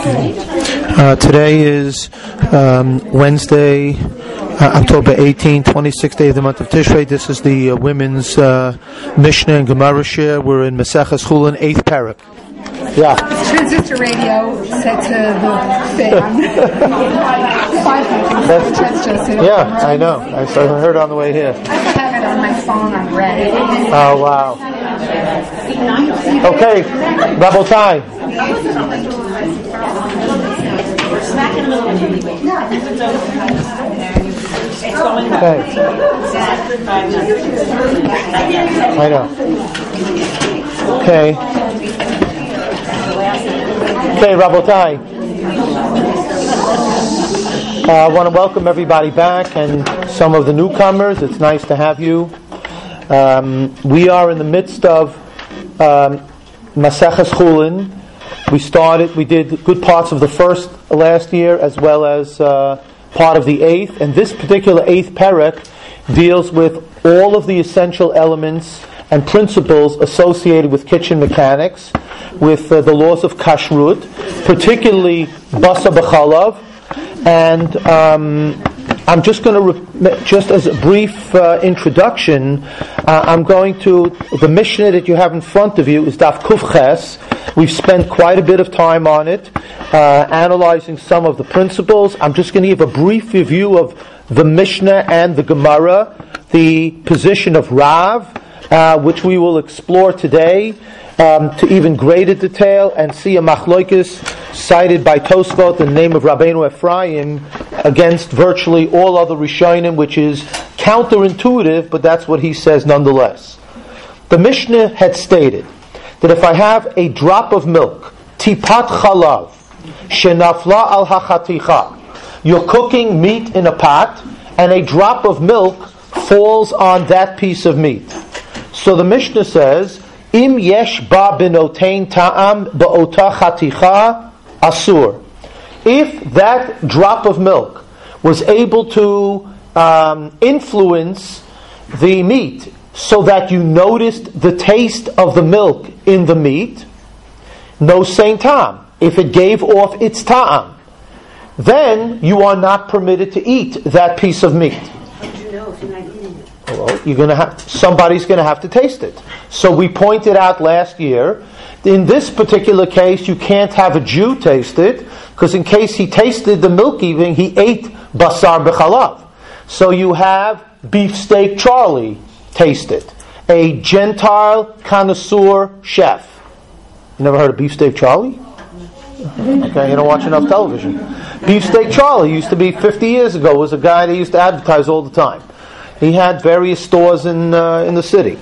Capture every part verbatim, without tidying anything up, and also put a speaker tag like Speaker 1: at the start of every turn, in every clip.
Speaker 1: Uh, today is um, Wednesday, uh, October eighteenth, twenty-sixth day of the month of Tishrei. This is the uh, women's uh, Mishnah and Gemara share. We're in Maseches Chulin, eighth parak.
Speaker 2: Yeah. Transistor radio set to the fan.
Speaker 1: Yeah, I know. I heard it on the way here.
Speaker 2: I have it on my phone on red.
Speaker 1: Oh, wow. Okay, Rabotai. Okay. I know. Okay. Okay, Rabotai. Uh, I want to welcome everybody back and some of the newcomers. It's nice to have you. Um, we are in the midst of um, Maseches Chulin. We started, we did good parts of the first last year as well as uh, part of the eighth. And this particular eighth parak deals with all of the essential elements and principles associated with kitchen mechanics, with uh, the laws of kashrut, particularly basa b'chalav. And um, I'm just going to, re- just as a brief uh, introduction, uh, I'm going to, the Mishnah that you have in front of you is Daf Kuf Ches. We've spent quite a bit of time on it, uh, analyzing some of the principles. I'm just going to give a brief review of the Mishnah and the Gemara, the position of Rav, uh, which we will explore today um, to even greater detail, and see a machloikis cited by Tosfot in the name of Rabbeinu Ephraim against virtually all other Rishonim, which is counterintuitive, but that's what he says nonetheless. The Mishnah had stated that if I have a drop of milk, tipat chalav, shenafla al hachaticha, you're cooking meat in a pot, and a drop of milk falls on that piece of meat. So the Mishnah says, im yesh ba benotein ta'am ba'ota chaticha asur. If that drop of milk was able to um, influence the meat so that you noticed the taste of the milk in the meat, no sein ta'am. If it gave off its ta'am, then you are not permitted to eat that piece of meat.
Speaker 3: How do you know if you're not eating it?
Speaker 1: Well, you're going to have somebody's going to have to taste it. So we pointed out last year, in this particular case, you can't have a Jew taste it, because in case he tasted the milk even, he ate basar b'chalav. So you have Beefsteak Charlie taste it, a Gentile connoisseur chef. You never heard of Beefsteak Charlie? Okay, you don't watch enough television. Beefsteak Charlie used to be fifty years ago, was a guy that used to advertise all the time. He had various stores in uh, in the city.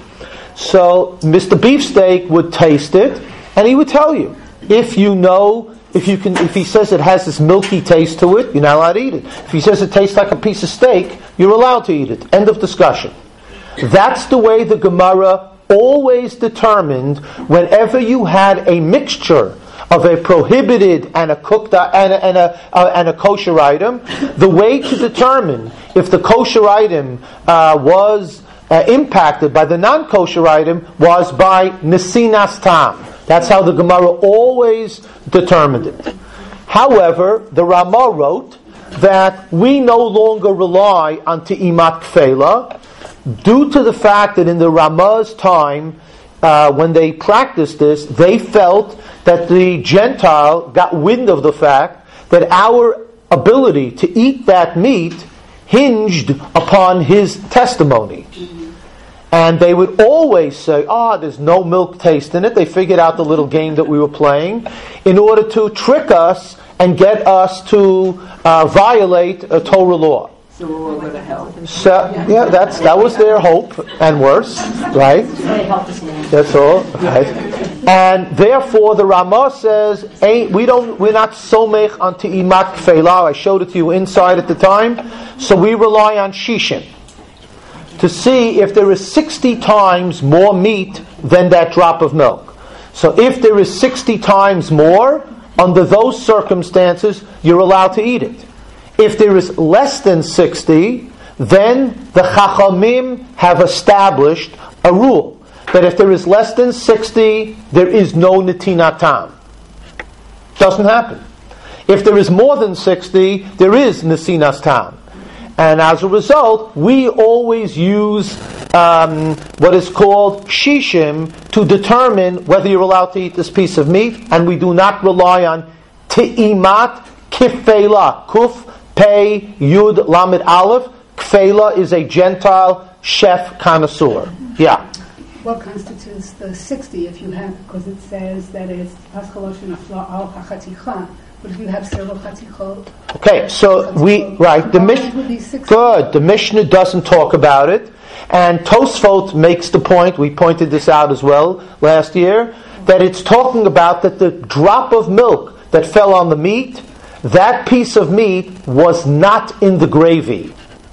Speaker 1: So Mister Beefsteak would taste it, and he would tell you, if you know, if you can, if he says it has this milky taste to it, you're not allowed to eat it. If he says it tastes like a piece of steak, you're allowed to eat it. End of discussion. That's the way the Gemara always determined whenever you had a mixture of a prohibited and a cooked and a, and a, uh, and a kosher item. The way to determine if the kosher item uh, was uh, impacted by the non-kosher item was by nesinas tam. That's how the Gemara always determined it. However, the Ramah wrote that we no longer rely on te'imat kfela due to the fact that in the Ramah's time, uh, when they practiced this, they felt that the Gentile got wind of the fact that our ability to eat that meat hinged upon his testimony. And they would always say, ah, oh, there's no milk taste in it. They figured out the little game that we were playing in order to trick us and get us to uh, violate a Torah law.
Speaker 3: So we're all going to hell.
Speaker 1: So, yeah, that's that was their hope, and worse, right? That's all, right? And therefore, the Ramah says, "Hey, we don't, we're not somech on te'imat kfela." I showed it to you inside at the time. So we rely on shishin to see if there is sixty times more meat than that drop of milk. So if there is sixty times more, under those circumstances, you're allowed to eat it. If there is less than sixty, then the Chachamim have established a rule that if there is less than sixty, there is no Netinat Tam. Doesn't happen. If there is more than sixty, there is Nesinas Tam. And as a result, we always use um, what is called shishim to determine whether you're allowed to eat this piece of meat, and we do not rely on te'imat kifela, kuf, pei, yud, lamed, aleph. Kfela is a Gentile chef connoisseur. Yeah.
Speaker 2: What constitutes the sixty if you have, because it says that it's paschaloshin afla al hachaticha, but if you have several chatichot?
Speaker 1: Okay, so we, right, the Mishnah, good, the Mishnah doesn't talk about it, and Tosfot makes the point, we pointed this out as well last year, that it's talking about that the drop of milk that fell on the meat, that piece of meat was not in the gravy.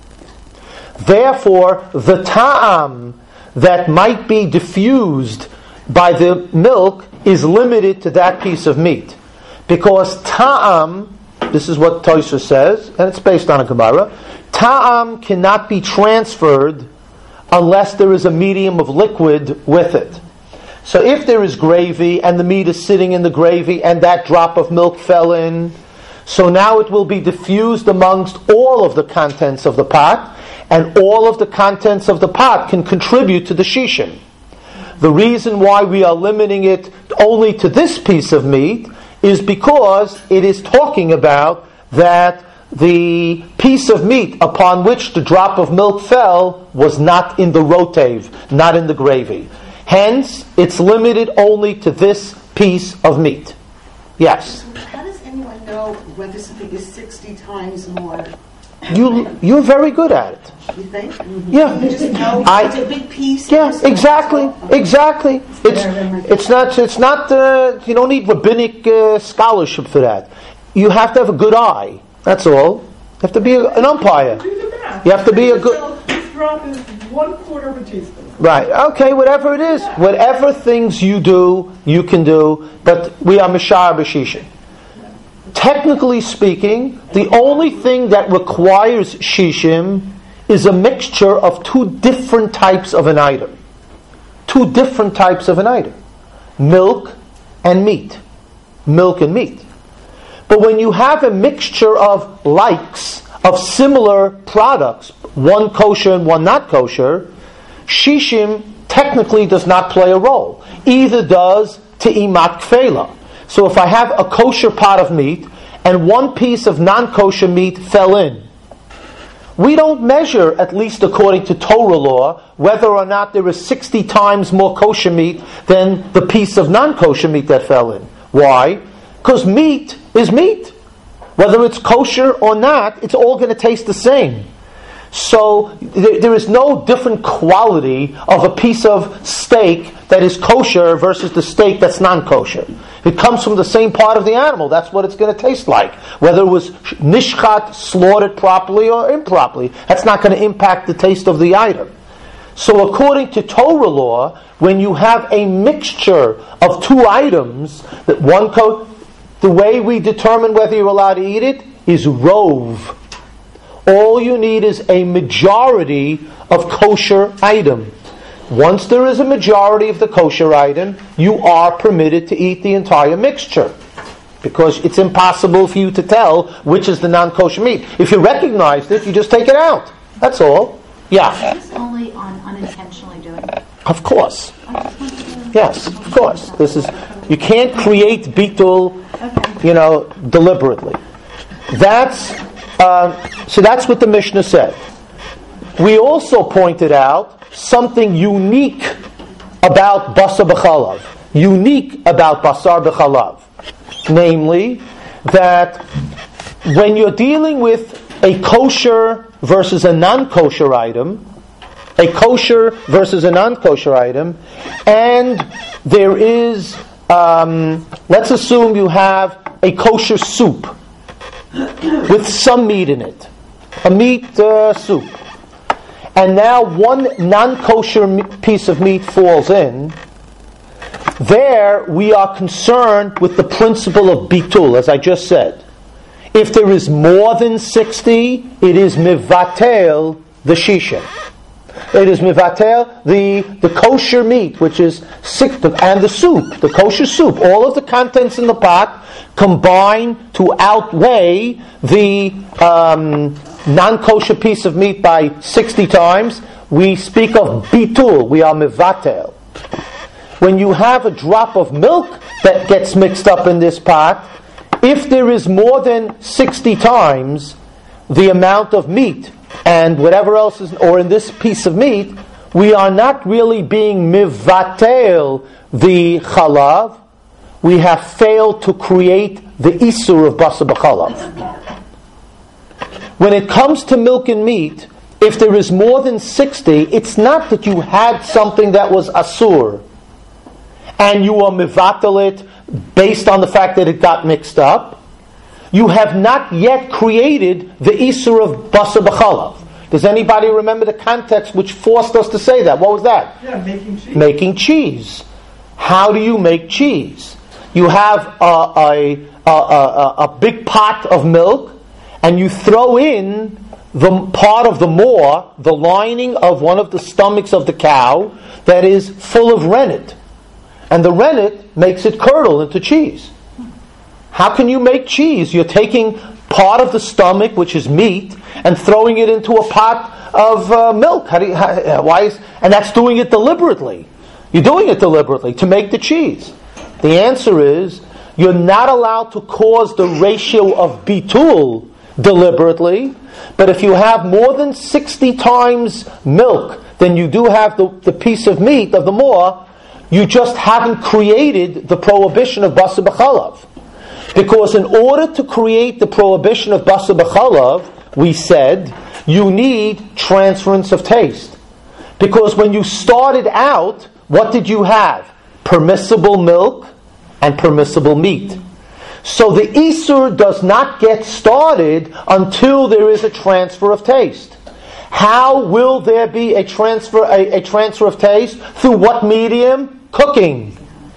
Speaker 1: Therefore, the ta'am that might be diffused by the milk is limited to that piece of meat. Because ta'am, this is what Tosfos says, and it's based on a Gemara, ta'am cannot be transferred unless there is a medium of liquid with it. So if there is gravy and the meat is sitting in the gravy and that drop of milk fell in, so now it will be diffused amongst all of the contents of the pot, and all of the contents of the pot can contribute to the shishim. The reason why we are limiting it only to this piece of meat is because it is talking about that the piece of meat upon which the drop of milk fell was not in the rotev, not in the gravy. Hence, it's limited only to this piece of meat. Yes?
Speaker 3: How does anyone know whether something is sixty times more?
Speaker 1: You, you're very good at it.
Speaker 3: You think? Mm-hmm.
Speaker 1: Yeah.
Speaker 3: You just know
Speaker 1: I,
Speaker 3: it's a big piece.
Speaker 1: Yeah, exactly, exactly. It's it's not it's not. Uh, you don't need rabbinic uh, scholarship for that. You have to have a good eye. That's all. You have to be a, an umpire. You have to be a good.
Speaker 4: This drop is one quarter of a teaspoon.
Speaker 1: Right. Okay. Whatever it is, whatever things you do, you can do. But we are mishar b'shishin. Technically speaking, the only thing that requires shishim is a mixture of two different types of an item. Two different types of an item. Milk and meat. Milk and meat. But when you have a mixture of likes, of similar products, one kosher and one not kosher, shishim technically does not play a role. Either does te'imat kfela. So if I have a kosher pot of meat and one piece of non-kosher meat fell in, we don't measure, at least according to Torah law, whether or not there is sixty times more kosher meat than the piece of non-kosher meat that fell in. Why? Because meat is meat. Whether it's kosher or not, it's all going to taste the same. So there, there is no different quality of a piece of steak that is kosher versus the steak that's non-kosher. It comes from the same part of the animal. That's what it's going to taste like. Whether it was nishchat, slaughtered properly or improperly, that's not going to impact the taste of the item. So according to Torah law, when you have a mixture of two items, that one co- the way we determine whether you're allowed to eat it is rove. All you need is a majority of kosher item. Once there is a majority of the kosher item, you are permitted to eat the entire mixture. Because it's impossible for you to tell which is the non-kosher meat. If you recognized it, you just take it out. That's all. Yeah.
Speaker 5: Is this only on unintentionally doing it?
Speaker 1: Of course. Yes, of course. This is you can't create bitul, you know, deliberately. That's uh, so. That's what the Mishnah said. We also pointed out something unique about basar b'chalav. Unique about basar b'chalav, namely that when you're dealing with a kosher versus a non-kosher item, a kosher versus a non-kosher item, and there is, um, let's assume you have a kosher soup with some meat in it, a meat uh, soup, and now one non-kosher piece of meat falls in. There we are concerned with the principle of bitul, as I just said. If there is more than sixty, it is mivatel the shisha. It is mivatel the the kosher meat, which is sick, and the soup, the kosher soup. All of the contents in the pot combine to outweigh the um, non-kosher piece of meat by sixty times. We speak of bitul. We are mivatel. When you have a drop of milk that gets mixed up in this pot, if there is more than sixty times the amount of meat and whatever else is, or in this piece of meat, we are not really being mivatel the chalav. We have failed to create the isur of basar b'chalav. When it comes to milk and meat, if there is more than sixty, it's not that you had something that was asur and you are mivatel it based on the fact that it got mixed up. You have not yet created the isur of basar b'chalav. Does anybody remember the context which forced us to say that? What was that?
Speaker 4: Yeah, making cheese.
Speaker 1: Making cheese. How do you make cheese? You have a, a, a, a, a big pot of milk, and you throw in the part of the maw, the lining of one of the stomachs of the cow, that is full of rennet. And the rennet makes it curdle into cheese. How can you make cheese? You're taking part of the stomach, which is meat, and throwing it into a pot of uh, milk. How do you, how, why is, and that's doing it deliberately. You're doing it deliberately to make the cheese. The answer is, you're not allowed to cause the ratio of bitul deliberately, but if you have more than sixty times milk than you do have the, the piece of meat of the maw, you just haven't created the prohibition of basar b'chalav. Because in order to create the prohibition of basar b'chalav, we said, you need transference of taste. Because when you started out, what did you have? Permissible milk and permissible meat. So the isur does not get started until there is a transfer of taste. How will there be a transfer a, a transfer of taste? Through what medium? Cooking.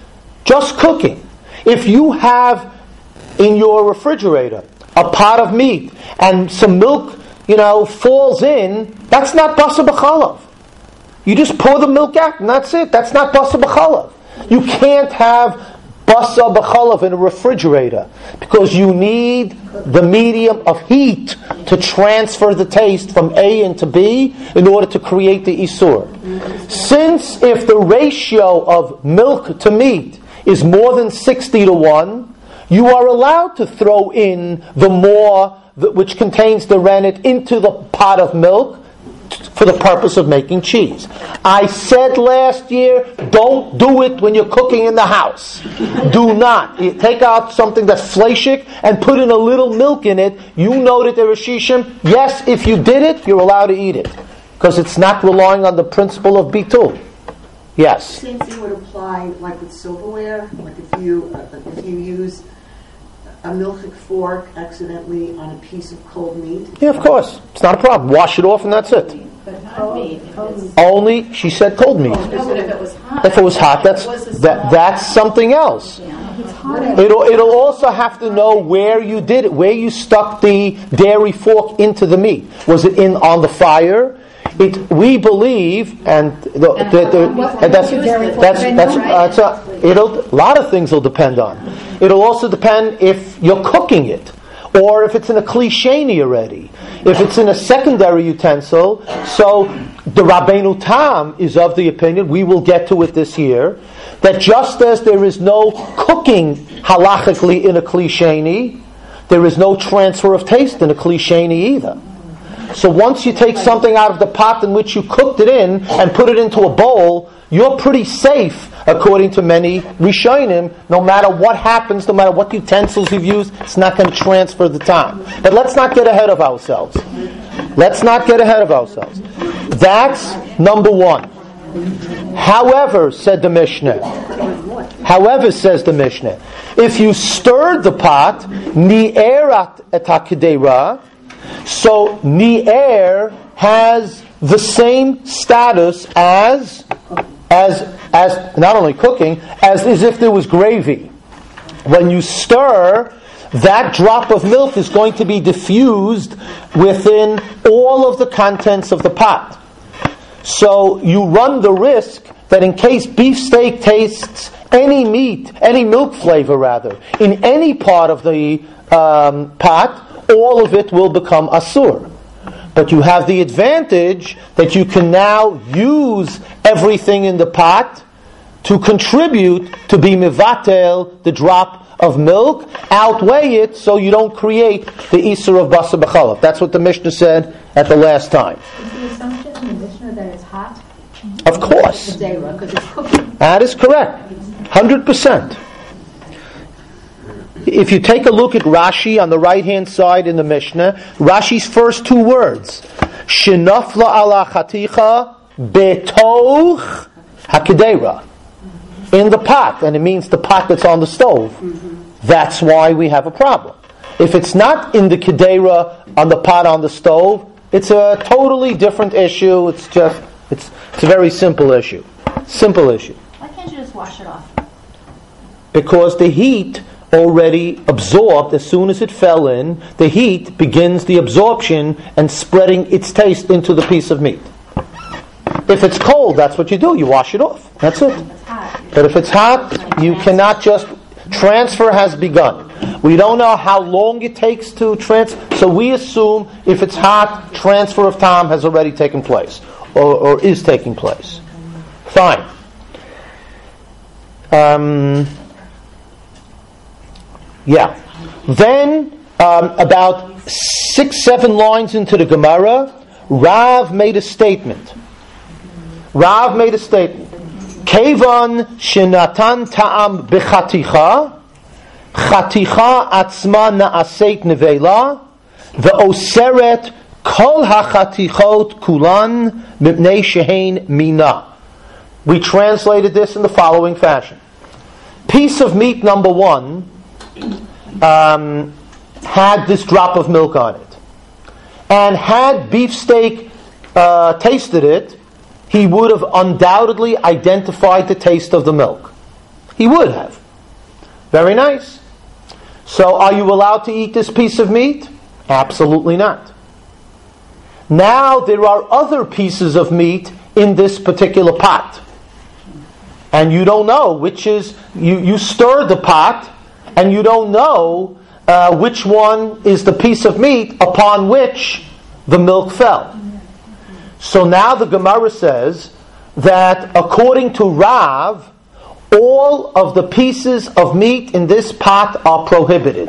Speaker 1: Just cooking. If you have in your refrigerator a pot of meat and some milk, you know, falls in, that's not basar b'chalav. You just pour the milk out and that's it. That's not basar b'chalav. You can't have basar b'chalav in a refrigerator because you need the medium of heat to transfer the taste from A into B in order to create the isur. Since if the ratio of milk to meat is more than sixty to one, you are allowed to throw in the maw which contains the rennet into the pot of milk for the purpose of making cheese. I said last year, don't do it when you're cooking in the house. Do not. You take out something that's fleshik and put in a little milk in it. You know that there is shishim. Yes, if you did it, you're allowed to eat it. Because it's not relying on the principle of bitul. Yes?
Speaker 3: Same thing would apply like with silverware. Like if you uh, if you use a milchik fork accidentally on a piece of cold meat.
Speaker 1: Yeah, of course. It's not a problem. Wash it off and that's it.
Speaker 5: But hot meat, if it's,
Speaker 1: Only, she said cold meat.
Speaker 5: no, but if it was hot.
Speaker 1: If it was hot, that's
Speaker 5: If it was a
Speaker 1: that,
Speaker 5: small-
Speaker 1: that's something else.
Speaker 5: Yeah.
Speaker 2: It's hot.
Speaker 1: It'll it'll also have to know where you did it, where you stuck the dairy fork into the meat. Was it in on the fire? It we believe, and the, the, the, and that's that's that's, that's a, it'll a lot of things will depend on. It'll also depend if you're cooking it, or if it's in a klisheni already. If it's in a secondary utensil, so the Rabbeinu Tam is of the opinion, we will get to it this year, that just as there is no cooking halachically in a klisheni, there is no transfer of taste in a klisheni either. So once you take something out of the pot in which you cooked it in and put it into a bowl, you're pretty safe, according to many Rishonim. No matter what happens, no matter what utensils you've used, it's not going to transfer the time. But let's not get ahead of ourselves. Let's not get ahead of ourselves. That's number one. However, said the Mishnah, however, says the Mishnah, if you stirred the pot, ni'erat et hakidera, so ni'er has the same status as as as not only cooking, as as if there was gravy. When you stir, that drop of milk is going to be diffused within all of the contents of the pot. So you run the risk that in case beefsteak tastes any meat, any milk flavor rather, in any part of the um, pot, all of it will become asur. But you have the advantage that you can now use everything in the pot to contribute to be mivatel, the drop of milk, outweigh it so you don't create the isur of basar b'chalav. That's what the Mishnah said at the last time.
Speaker 5: Is the assumption in the Mishnah that it's hot?
Speaker 1: Of course.
Speaker 5: Because it's cooking.
Speaker 1: That is correct. one hundred percent. If you take a look at Rashi on the right-hand side in the Mishnah, Rashi's first two words, Shenafla ala chaticha betoch hakidera, in the pot, and it means the pot that's on the stove. Mm-hmm. That's why we have a problem. If it's not in the kidera on the pot on the stove, it's a totally different issue. It's just, it's, it's a very simple issue. Simple issue.
Speaker 5: Why can't you just wash it off?
Speaker 1: Because the heat already absorbed, as soon as it fell in, the heat begins the absorption and spreading its taste into the piece of meat. If it's cold, that's what you do. You wash it off. That's it. But if it's hot, you cannot just... Transfer has begun. We don't know how long it takes to transfer, so we assume if it's hot, transfer of time has already taken place, or, or is taking place. Fine. Um... Yeah. Then, um, about six, seven lines into the Gemara, Rav made a statement. Rav made a statement. Kevan shenatan ta'am b'chaticha, chaticha atzma na'aseit nevela, ve'oseret kol hachatichot kulan mipnei shehein mina. We translated this in the following fashion. Piece of meat number one Um, had this drop of milk on it, and had beefsteak uh, tasted it, he would have undoubtedly identified the taste of the milk. He would have. Very nice. So, are you allowed to eat this piece of meat? Absolutely not. Now there are other pieces of meat in this particular pot, and you don't know which is. You you stir the pot. And you don't know uh, which one is the piece of meat upon which the milk fell. So now the Gemara says that according to Rav, all of the pieces of meat in this pot are prohibited.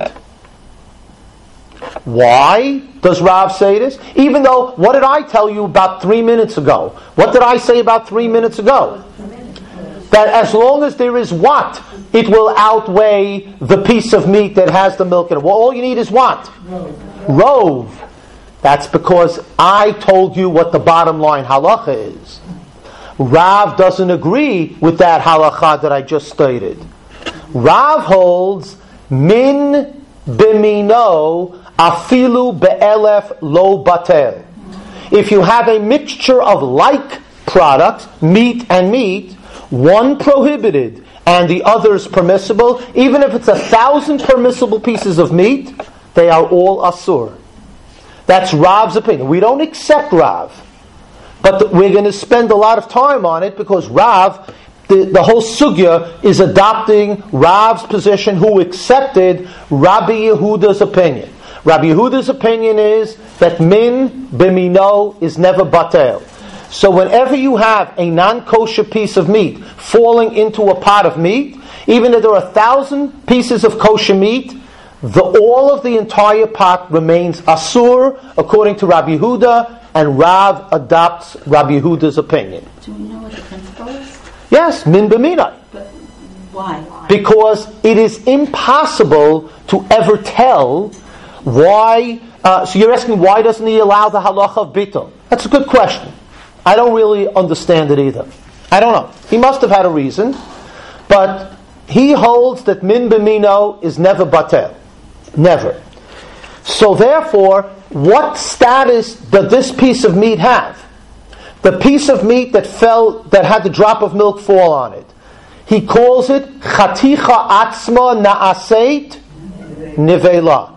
Speaker 1: Why does Rav say this? Even though, what did I tell you about three minutes ago? What did I say about three minutes ago? That as long as there is what? It will outweigh the piece of meat that has the milk in it. Well, all you need is what? Rove. Rove. That's because I told you what the bottom line halacha is. Rav doesn't agree with that halacha that I just stated. Rav holds min bimino afilu be'elef lo batel. If you have a mixture of like products, meat and meat, one prohibited and the others permissible, even if it's a thousand permissible pieces of meat, they are all asur. That's Rav's opinion. We don't accept Rav, but we're going to spend a lot of time on it because Rav, the, the whole sugya is adopting Rav's position, who accepted Rabbi Yehuda's opinion. Rabbi Yehuda's opinion is that min b'mino is never batel. So whenever you have a non-kosher piece of meat falling into a pot of meat, even if there are a thousand pieces of kosher meat, the all of the entire pot remains asur according to Rabbi Yehuda, and Rav adopts Rabbi Yehuda's opinion.
Speaker 5: Do we know what the principle is?
Speaker 1: Yes, min b'minai.
Speaker 5: But why?
Speaker 1: Because it is impossible to ever tell why. Uh, so you're asking, why doesn't he allow the halacha of bittul? That's a good question. I don't really understand it either. I don't know. He must have had a reason. But he holds that min b'mino is never batel. Never. So therefore, what status does this piece of meat have? The piece of meat that fell, that had the drop of milk fall on it. He calls it chaticha atzma na'aseit nivela.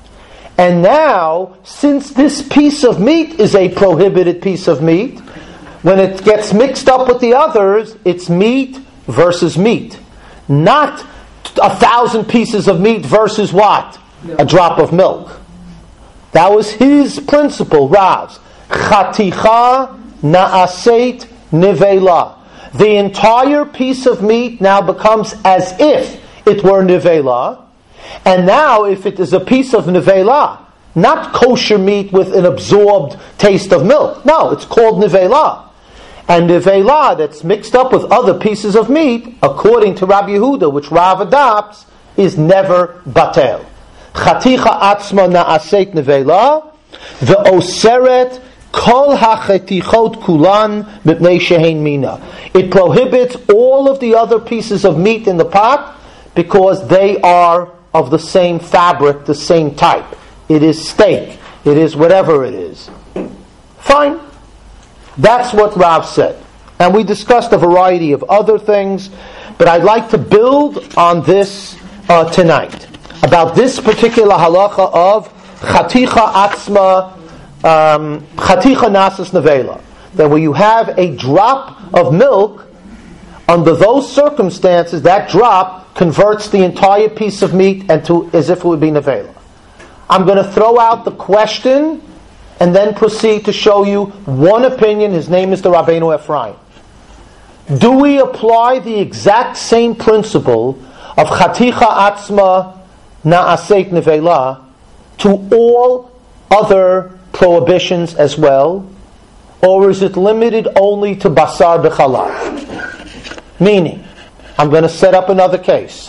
Speaker 1: And now, since this piece of meat is a prohibited piece of meat, when it gets mixed up with the others, it's meat versus meat. Not a thousand pieces of meat versus what? A drop of milk. That was his principle, Rav's. Chaticha na'aseit nivela. The entire piece of meat now becomes as if it were nivela. And now, if it is a piece of nivela, not kosher meat with an absorbed taste of milk. No, it's called nivela. And nivela that's mixed up with other pieces of meat, according to Rabbi Yehuda, which Rav adopts, is never batel. Chaticha atzma na'aseit nivela, ve'oseret kol hachetichot kulan mipnei shehein mina. It prohibits all of the other pieces of meat in the pot because they are of the same fabric, the same type. It is steak. It is whatever it is. Fine. That's what Rav said. And we discussed a variety of other things, but I'd like to build on this uh, tonight. About this particular halacha of chaticha atzma, um, chaticha nasas nevela. That when you have a drop of milk, under those circumstances, that drop converts the entire piece of meat into as if it would be nevela. I'm going to throw out the question and then proceed to show you one opinion. His name is the Rabbeinu Ephraim. Do we apply the exact same principle of chaticha atzma na'aseit nevela to all other prohibitions as well? Or is it limited only to basar b'chalal? Meaning, I'm going to set up another case.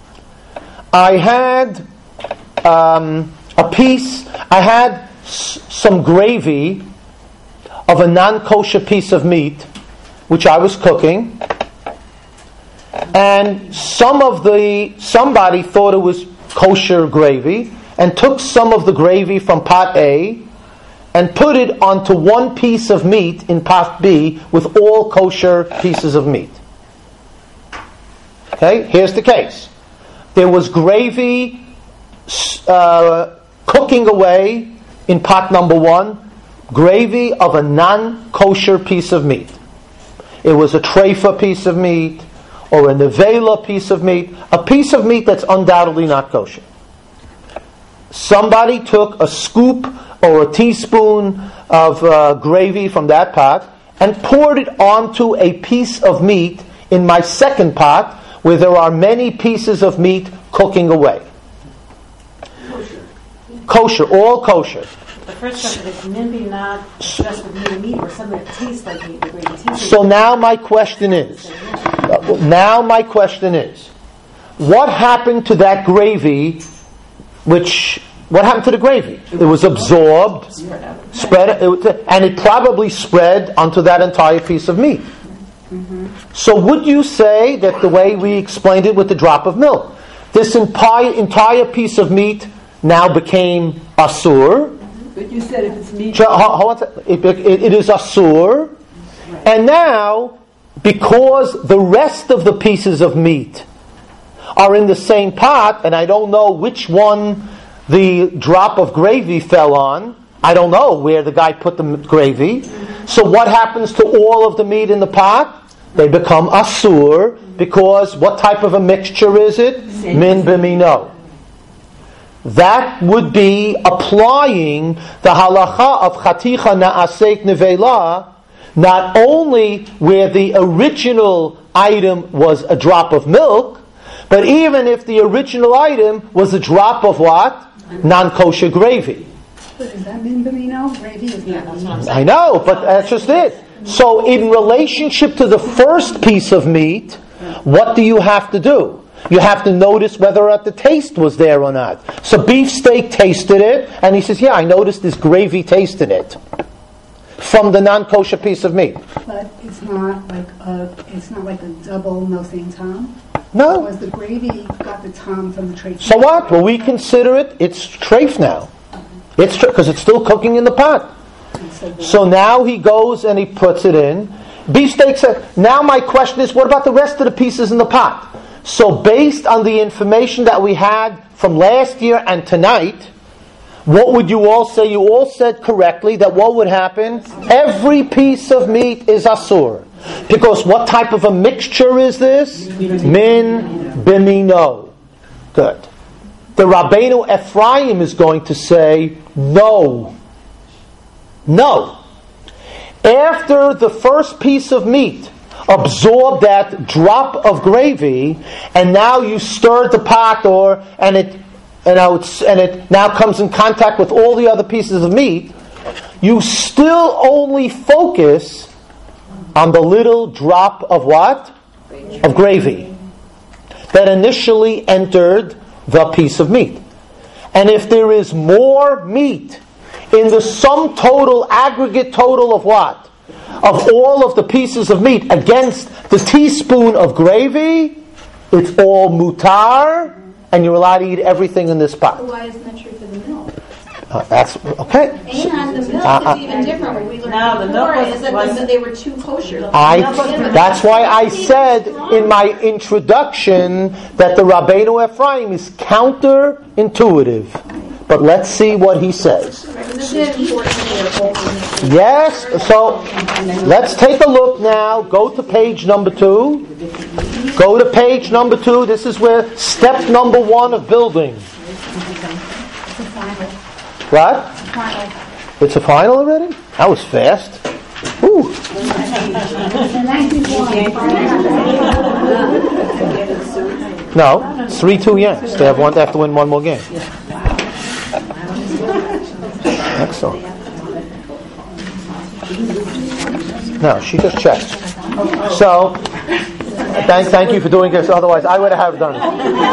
Speaker 1: I had um, a piece, I had s- some gravy of a non-kosher piece of meat, which I was cooking, and some of the, somebody thought it was kosher gravy, and took some of the gravy from pot A, and put it onto one piece of meat in pot B with all kosher pieces of meat. Okay, here's the case. There was gravy uh, cooking away in pot number one, gravy of a non-kosher piece of meat. It was a treifa piece of meat, or a nevela piece of meat, a piece of meat that's undoubtedly not kosher. Somebody took a scoop or a teaspoon of uh, gravy from that pot and poured it onto a piece of meat in my second pot where there are many pieces of meat cooking away.
Speaker 3: Kosher.
Speaker 1: Kosher, all kosher.
Speaker 5: The first question is maybe not just with meat and meat or something that tastes like meat. The gravy tastes
Speaker 1: So
Speaker 5: like
Speaker 1: now my question is, now my question is, what happened to that gravy which, what happened to the gravy? It was absorbed,
Speaker 5: spread out.
Speaker 1: spread, it, and it probably spread onto that entire piece of meat. Mm-hmm. So would you say that the way we explained it with the drop of milk, this entire, entire piece of meat now became asur?
Speaker 4: But you said if it's meat.
Speaker 1: So, how, how, it, it, it is asur, and now, because the rest of the pieces of meat are in the same pot, and I don't know which one the drop of gravy fell on, I don't know where the guy put the gravy. So what happens to all of the meat in the pot? They become asur, because what type of a mixture is it? Min b'mino. That would be applying the halacha of chaticha na'aseit nevela, not only where the original item was a drop of milk, but even if the original item was a drop of what? Non-kosher gravy.
Speaker 2: But is that min b'mino? Gravy is
Speaker 5: Yeah,
Speaker 2: not
Speaker 5: that's what I'm
Speaker 2: min.
Speaker 5: saying.
Speaker 1: I know, but that's just it. So in relationship to the first piece of meat, what do you have to do? You have to notice whether or not the taste was there or not. So beefsteak tasted it, and he says, yeah, I noticed this gravy taste in it from the non-kosher piece of meat.
Speaker 2: But it's not like a, it's not like a double nosing tom.
Speaker 1: No.
Speaker 2: Was the gravy got the tom from the tray?
Speaker 1: So what? Well, we consider it, it's treif now. It's because it's still cooking in the pot.
Speaker 2: So, the,
Speaker 1: So now he goes and he puts it in. Beefsteak said, now my question is, what about the rest of the pieces in the pot? So based on the information that we had from last year and tonight, what would you all say? You all said correctly that what would happen? Every piece of meat is asur. Because what type of a mixture is this? Min bimino. Good. The Rabbeinu Ephraim is going to say, no. No. After the first piece of meat absorbed that drop of gravy, and now you stirred the pot, or and it and now it's, and it now comes in contact with all the other pieces of meat, you still only focus on the little drop of what? Of gravy that initially entered the piece of meat. And if there is more meat in the sum total, aggregate total of what? Of all of the pieces of meat against the teaspoon of gravy, it's all mutar, and you're allowed to eat everything in this pot.
Speaker 6: Why isn't that true for the milk?
Speaker 1: Uh, that's okay.
Speaker 6: And the milk
Speaker 1: Uh, uh,
Speaker 6: is even different. What we learned
Speaker 5: No, the
Speaker 6: before
Speaker 5: milk was-
Speaker 6: is that
Speaker 5: was-
Speaker 6: the- they were too kosher.
Speaker 1: I, that's why I said in my introduction that the Rabbeinu Ephraim is counterintuitive. But let's see what he says. Yes, so let's take a look now. Go to page number two. Go to page number two. This is where step number one of building. What? It's a final already? That was fast. Ooh. No, it's three two Yanks. They have one. They have to win one more game. Excellent. No, she just checked. So, thank thank you for doing this. Otherwise, I would have done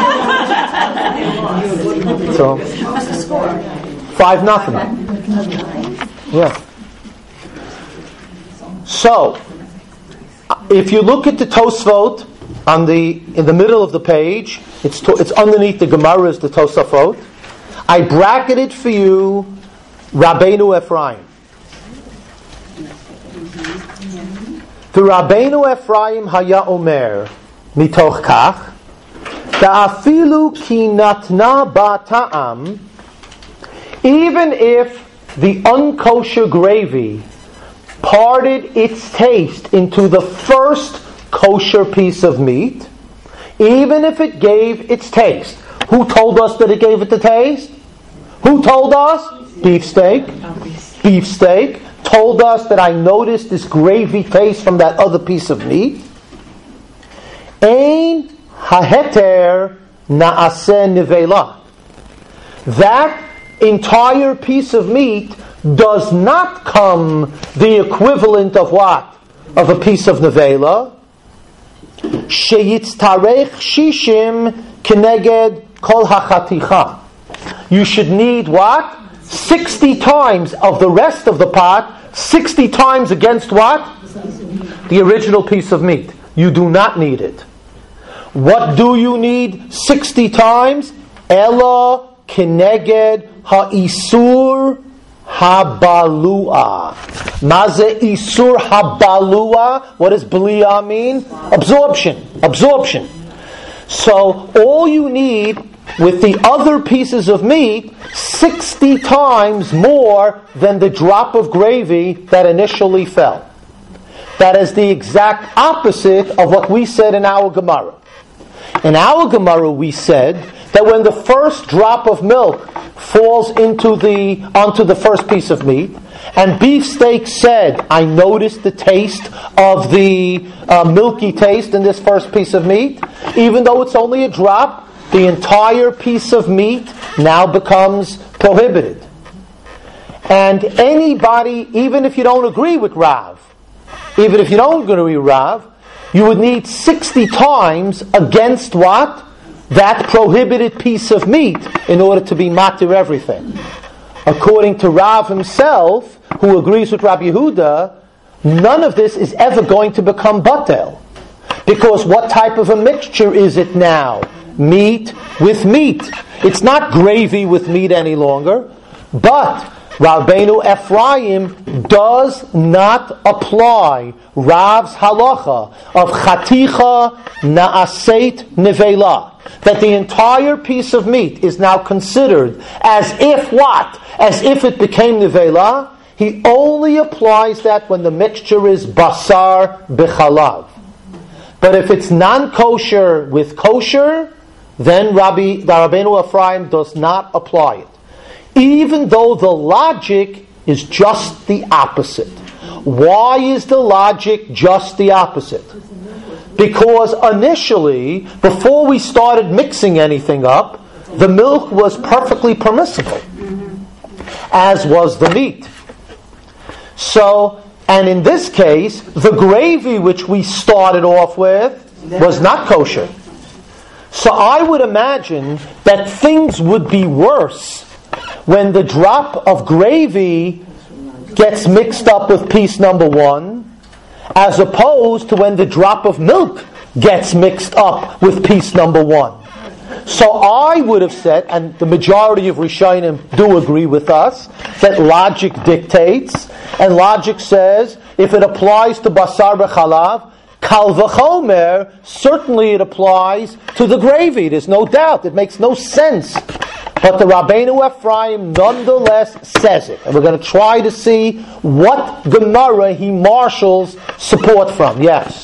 Speaker 1: it. So, five nothing. Yeah. So, if you look at the Tosfot on the in the middle of the page, it's to, it's underneath the Gemara is the Tosafot. I bracketed for you Rabbeinu Ephraim. The Rabbeinu Ephraim haya omer mitoch kach da'afilu ki natna ba'ta'am, even if the unkosher gravy parted its taste into the first kosher piece of meat, even if it gave its taste. Who told us that it gave it the taste? Who told us? Beefsteak. Beefsteak told us that I noticed this gravy taste from that other piece of meat. Ein haheter naaseh nevela. That entire piece of meat does not come the equivalent of what? Of a piece of nevela. Sheyitztarech shishim keneged kol hachaticha. You should need what? sixty times of the rest of the pot, sixty times against what? The original piece of meat. You do not need it. What do you need sixty times? Ella keneged ha'isur habalua. Maze isur habalua. What does belia mean? Absorption. Absorption. So all you need with the other pieces of meat, sixty times more than the drop of gravy that initially fell. That is the exact opposite of what we said in our Gemara. In our Gemara we said that when the first drop of milk falls into the onto the first piece of meat, and Beefsteak said, I noticed the taste of the uh, milky taste in this first piece of meat, even though it's only a drop, the entire piece of meat now becomes prohibited. And anybody, even if you don't agree with Rav, even if you don't agree with Rav, you would need sixty times against what? That prohibited piece of meat in order to be matir everything. According to Rav himself, who agrees with Rabbi Yehuda, none of this is ever going to become batel. Because what type of a mixture is it now? Meat with meat. It's not gravy with meat any longer, but Rabbeinu Ephraim does not apply Rav's halacha of chaticha na'aseit nevela, that the entire piece of meat is now considered as if what? As if it became nevela. He only applies that when the mixture is basar b'chalav. But if it's non-kosher with kosher, then Rabbi Rabbeinu Ephraim does not apply it. Even though the logic is just the opposite. Why is the logic just the opposite? Because initially, before we started mixing anything up, the milk was perfectly permissible, as was the meat. So, and in this case, the gravy which we started off with was not kosher. So I would imagine that things would be worse when the drop of gravy gets mixed up with piece number one, as opposed to when the drop of milk gets mixed up with piece number one. So I would have said, and the majority of Rishonim do agree with us, that logic dictates, and logic says, if it applies to basar b'chalav, kal v'chomer, certainly it applies to the gravy. There's no doubt. It makes no sense. But the Rabbeinu Ephraim nonetheless says it. And we're going to try to see what Gemara he marshals support from. Yes?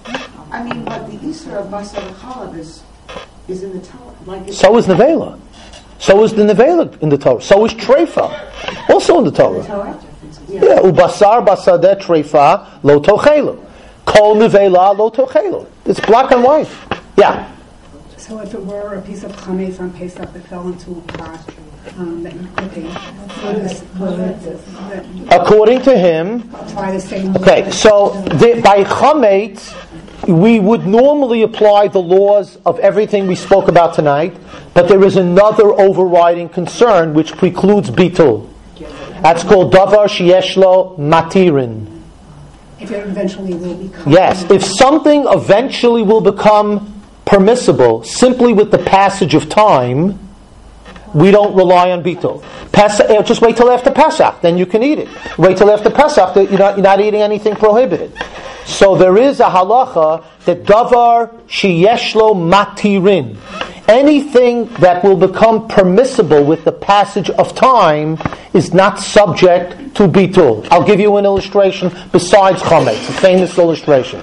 Speaker 3: I mean, but the Isra of basar b'chalav is, is in the Torah. Like it's
Speaker 1: So is Nevela. So is the Nevela in the Torah. So is Treifa. Also in the Torah. Yeah, ubasar basadeh treifa lo tochelu. Kol nevela lo tochelu. It's black and white. Yeah.
Speaker 2: So if it were a piece of chametz on Pesach that fell into a pot um, that you could eat, would this, would it,
Speaker 1: According to him,
Speaker 2: apply the same?
Speaker 1: okay, so the, by chametz, we would normally apply the laws of everything we spoke about tonight, but there is another overriding concern which precludes bitul. That's called davar sheyeshlo matirin.
Speaker 2: If it eventually will become.
Speaker 1: Yes, if something eventually will become permissible simply with the passage of time, we don't rely on bitul. Pesach, just wait till after Pesach, then you can eat it. Wait till after Pesach, you're not, you're not eating anything prohibited. So there is a halacha that davar sheyeshlo matirin. Anything that will become permissible with the passage of time is not subject to bitul. I'll give you an illustration besides chametz, a famous illustration.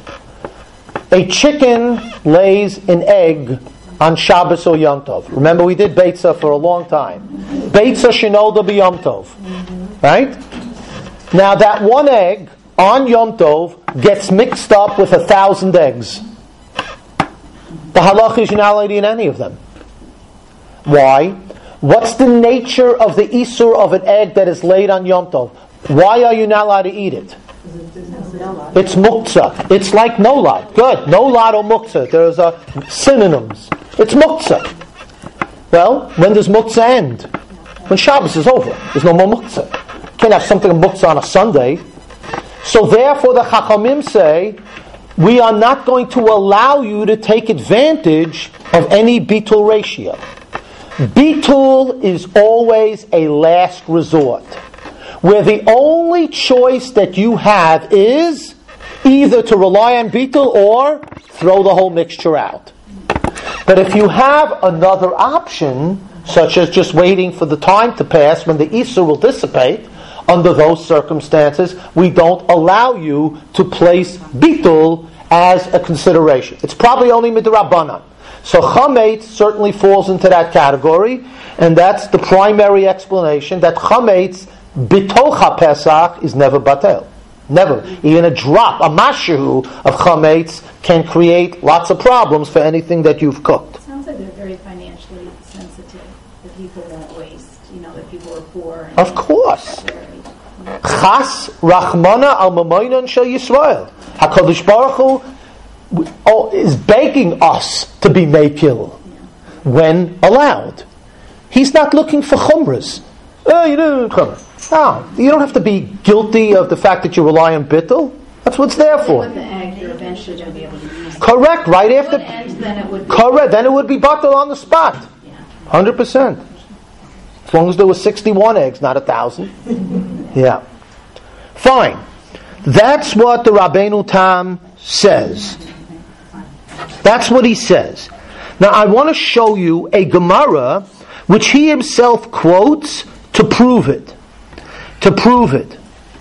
Speaker 1: A chicken lays an egg on Shabbos or Yom Tov. Remember, we did Beitzah for a long time. Beitzah shenolda b'Yom Tov. Right? Now that one egg on Yom Tov gets mixed up with a thousand eggs. The halacha is you're not allowed to eat any of them. Why? What's the nature of the isur of an egg that is laid on Yom Tov? Why are you not allowed to eat it? It's muktzah. It's like nolad. Good. Nolad or muktzah. There's a synonyms. It's muktzah. Well, when does muktzah end? When Shabbos is over. There's no more muktzah. You can't have something of muktzah on a Sunday. So therefore the Chachamim say, we are not going to allow you to take advantage of any bitul ratio. Bitul is always a last resort, where the only choice that you have is either to rely on bitul or throw the whole mixture out. But if you have another option, such as just waiting for the time to pass when the Isur will dissipate, under those circumstances, we don't allow you to place bitul as a consideration. It's probably only midrabanan. So chametz certainly falls into that category, and that's the primary explanation that chametz bitocha Pesach is never batel. Never. Even a drop, a mashu of chametz can create lots of problems for anything that you've cooked.
Speaker 6: It sounds like they're very financially sensitive. That people won't waste. You know, that people are poor. And
Speaker 1: Of course.
Speaker 6: very-
Speaker 1: Chas rachmana al mamoinon shel Yisrael. HaKadosh Baruch Hu oh, is begging us to be mekil when allowed. He's not looking for chumras. Oh, you don't chumrah. No, you don't have to be guilty of the fact that you rely on bittul. That's what it's there for.
Speaker 6: With the egg, you're eventually going to be able to use it.
Speaker 1: Correct. Right
Speaker 6: Would
Speaker 1: after.
Speaker 6: end, then it would be.
Speaker 1: Correct. Then it would be batel on the spot.
Speaker 6: Yeah.
Speaker 1: Hundred percent. long as there were sixty-one eggs, not a thousand. Yeah. Fine. That's what the Rabbeinu Tam says. That's what he says. Now I want to show you a Gemara which he himself quotes to prove it. To prove it.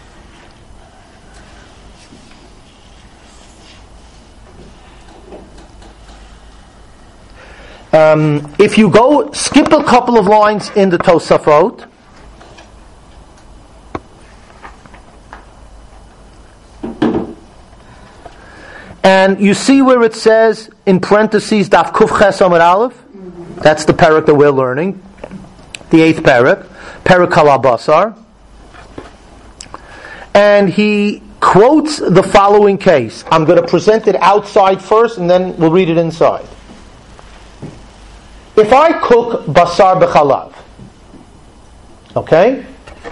Speaker 1: Um, if you go, skip a couple of lines in the Tosafot. And you see where it says, in parentheses, Daf Kuf Ches Amud Aleph. That's the parak that we're learning. The eighth parak. Parak Kala Basar. And he quotes the following case. I'm going to present it outside first, and then we'll read it inside. If I cook basar b'chalav, okay,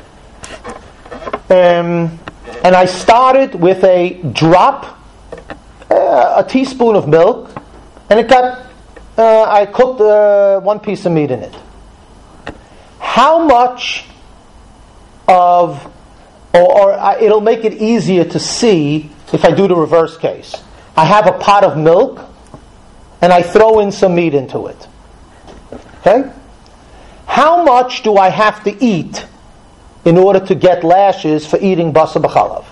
Speaker 1: um, and I started with a drop, uh, a teaspoon of milk, and it got, uh, I cooked uh, one piece of meat in it. How much of, or, or I, it'll make it easier to see if I do the reverse case. I have a pot of milk, and I throw in some meat into it. Okay? How much do I have to eat in order to get lashes for eating basar b'chalav?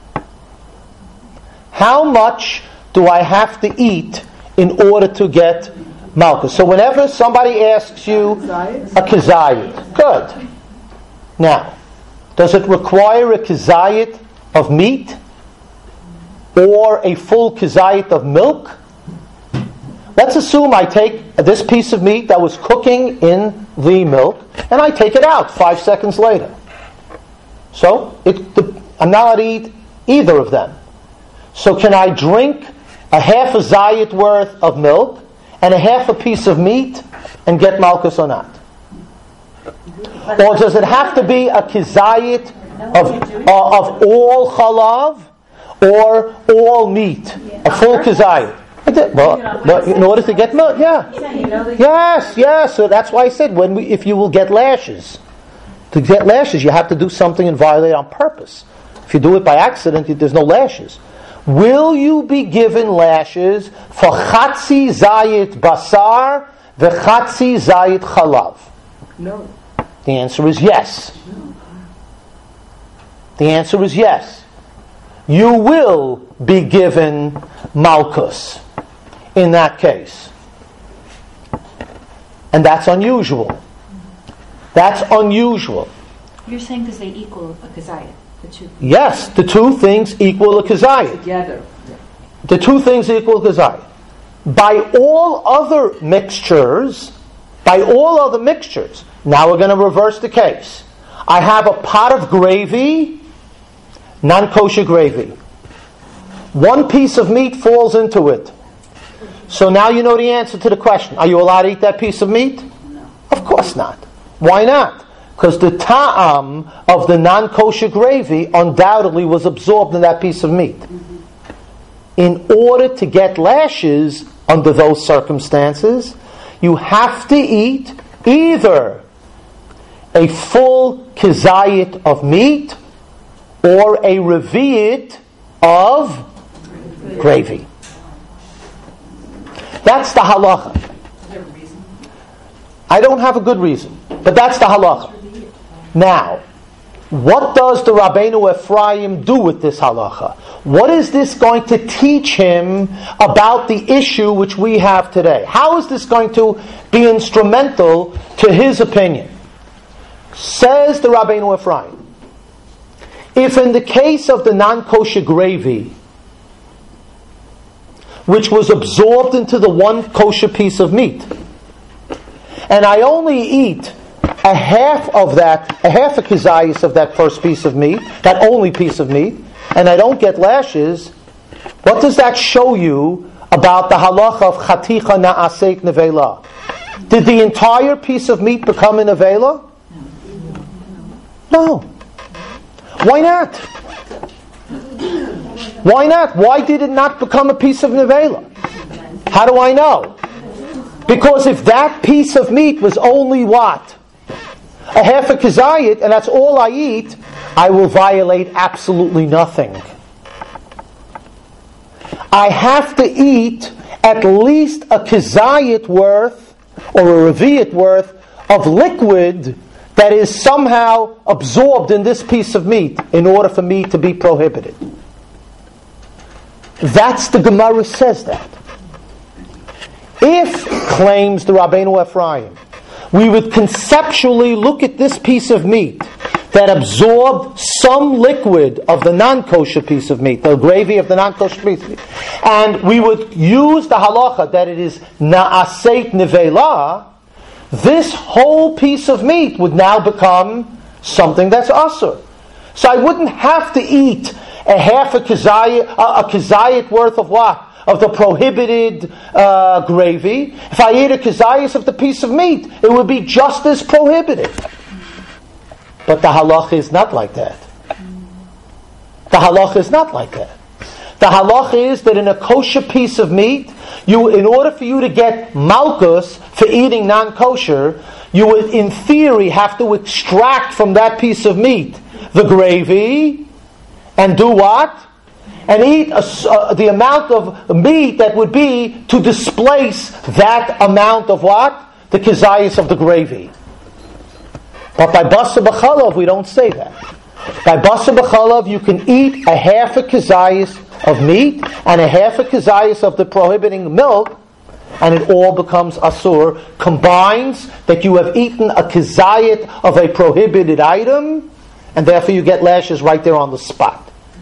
Speaker 1: How much do I have to eat in order to get malchus? So whenever somebody asks you a kazayit, good. Now, does it require a kazayit of meat or a full kazayit of milk? Let's assume I take this piece of meat that was cooking in the milk, and I take it out five seconds later. So, it, the, I'm not allowed to eat either of them. So can I drink a half a zayit worth of milk and a half a piece of meat and get malchus or not? Or does it have to be a kizayit of, uh, of all chalav or all meat? A full kizayit? Well, but in order to get milk, yeah, yes, yes. So that's why I said, when we, if you will get lashes, to get lashes, you have to do something and violate on purpose. If you do it by accident, there's no lashes. Will you be given lashes for chatzi zayit basar v'chatzi zayit chalav?
Speaker 3: No.
Speaker 1: The answer is yes. The answer is yes. You will be given malchus in that case. And that's unusual. That's unusual.
Speaker 6: You're saying because they equal a kazayit, the two.
Speaker 1: Yes, the two things equal a kazayit.
Speaker 3: Together.
Speaker 1: The two things equal a kazayit. By all other mixtures, by all other mixtures, now we're going to reverse the case. I have a pot of gravy, non-kosher gravy. One piece of meat falls into it. So now you know the answer to the question. Are you allowed to eat that piece of meat?
Speaker 6: No.
Speaker 1: Of course not. Why not? Because the ta'am of the non-kosher gravy undoubtedly was absorbed in that piece of meat. Mm-hmm. In order to get lashes under those circumstances, you have to eat either a full kizayit of meat or a revi'it of gravy. That's the halacha.
Speaker 4: Is there a reason?
Speaker 1: I don't have a good reason, but that's the halacha. Now, what does the Rabbeinu Ephraim do with this halacha? What is this going to teach him about the issue which we have today? How is this going to be instrumental to his opinion? Says the Rabbeinu Ephraim, if in the case of the non-kosher gravy, which was absorbed into the one kosher piece of meat, and I only eat a half of that, a half a kizayis of that first piece of meat, that only piece of meat, and I don't get lashes, what does that show you about the halacha of chaticha na'asek nevela? Did the entire piece of meat become a nevela? No. Why not? Why not? Why did it not become a piece of nevela? How do I know? Because if that piece of meat was only what? a half a kazayit and that's all I eat, I will violate absolutely nothing. I have to eat at least a kazayit worth or a revi'it worth of liquid that is somehow absorbed in this piece of meat in order for me to be prohibited. That's the Gemara says that. If, claims the Rabbeinu Ephraim, we would conceptually look at this piece of meat that absorbed some liquid of the non-kosher piece of meat, the gravy of the non-kosher piece of meat, and we would use the halacha that it is na'aseit nevela, this whole piece of meat would now become something that's asur. So I wouldn't have to eat a half a kazayit, a, a kazayit worth of what? Of the prohibited uh, gravy. If I ate a kazayis of the piece of meat, it would be just as prohibited. But the halacha is not like that. The halacha is not like that. The halacha is that in a kosher piece of meat, you, in order for you to get malchus for eating non-kosher, you would, in theory, have to extract from that piece of meat the gravy and do what? And eat a, uh, the amount of meat that would be to displace that amount of what? The kazayis of the gravy. But by basa b'chalav, we don't say that. By basa b'chalav, you can eat a half a kazayis of meat and a half a kazayis of the prohibiting milk, and it all becomes asur. Combines that you have eaten a kazayit of a prohibited item, and therefore you get lashes right there on the spot.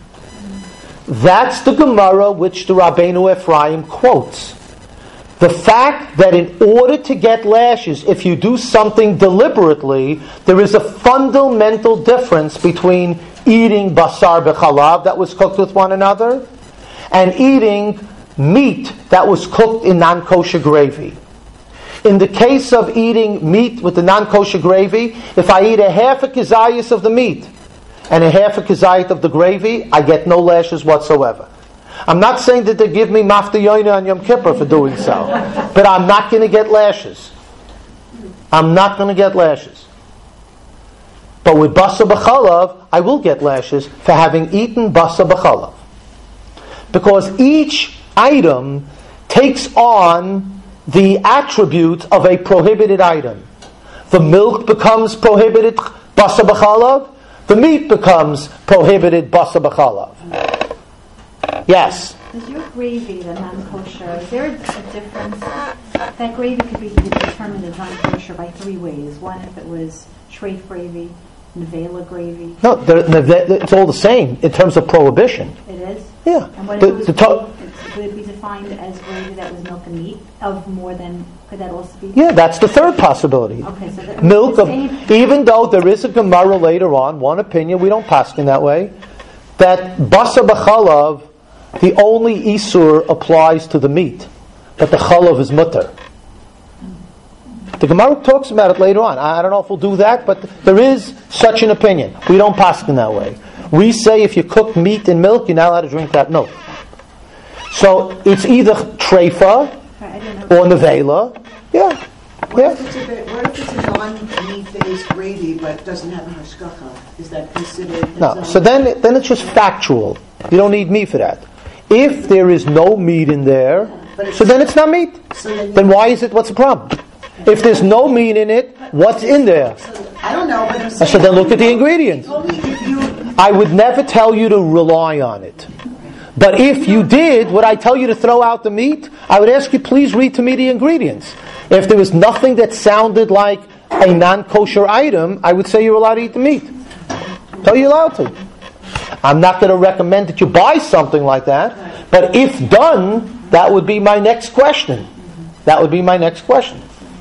Speaker 1: That's the Gemara which the Rabbeinu Ephraim quotes. The fact that in order to get lashes, if you do something deliberately, there is a fundamental difference between eating basar b'chalav that was cooked with one another and eating meat that was cooked in non-kosher gravy. In the case of eating meat with the non-kosher gravy, if I eat a half a kazayis of the meat and a half a kazayit of the gravy, I get no lashes whatsoever. I'm not saying that they give me mafta yoina on Yom Kippur for doing so, but I'm not going to get lashes. I'm not going to get lashes. But with basa b'chalav, I will get lashes for having eaten basa b'chalav. Because each item takes on the attributes of a prohibited item. The milk becomes prohibited basa b'chalav. The meat becomes prohibited basa b'chalav. Yes?
Speaker 6: Is your gravy, the non-kosher, is there a difference? That gravy could be determined as non-kosher by three ways. One, if it was shreif gravy, nevela gravy.
Speaker 1: No, it's all the same in terms of prohibition.
Speaker 6: It is?
Speaker 1: Yeah.
Speaker 6: And what if
Speaker 1: The-
Speaker 6: it was
Speaker 1: the to-
Speaker 6: would it be defined as gravy that was milk and meat of more than, could that also be?
Speaker 1: Yeah, that's the third possibility.
Speaker 6: Okay, so that,
Speaker 1: Milk
Speaker 6: the
Speaker 1: of,
Speaker 6: same,
Speaker 1: even though there is a Gemara later on, one opinion, we don't pass in that way, that basa b'chalav, the only isur applies to the meat, but the chalav is mutter. The Gemara talks about it later on. I don't know if we'll do that, but there is such an opinion. We don't pass in that way. We say if you cook meat in milk, you're not allowed to drink that milk. So it's either treifa or nevela. Yeah.
Speaker 3: What
Speaker 1: Yeah.
Speaker 3: if it's a, bit- what if it's a non-meat-based gravy but doesn't have a hashgacha? Is that considered? as
Speaker 1: No.
Speaker 3: a-
Speaker 1: So then, then it's just factual. You don't need meat for that. If there is no meat in there, so then it's not meat.
Speaker 3: So then,
Speaker 1: Then why is it? What's the problem? If there's no meat in it, what's in there?
Speaker 3: I don't know, but I'm saying.
Speaker 1: So then look at the ingredients.
Speaker 3: Only if you.
Speaker 1: I would never tell you to rely on it. But if you did, would I tell you to throw out the meat? I would ask you, please read to me the ingredients. If there was nothing that sounded like a non-kosher item, I would say you're allowed to eat the meat. Tell you allowed to. I'm not going to recommend that you buy something like that, but if done, that would be my next question. That would be my next question.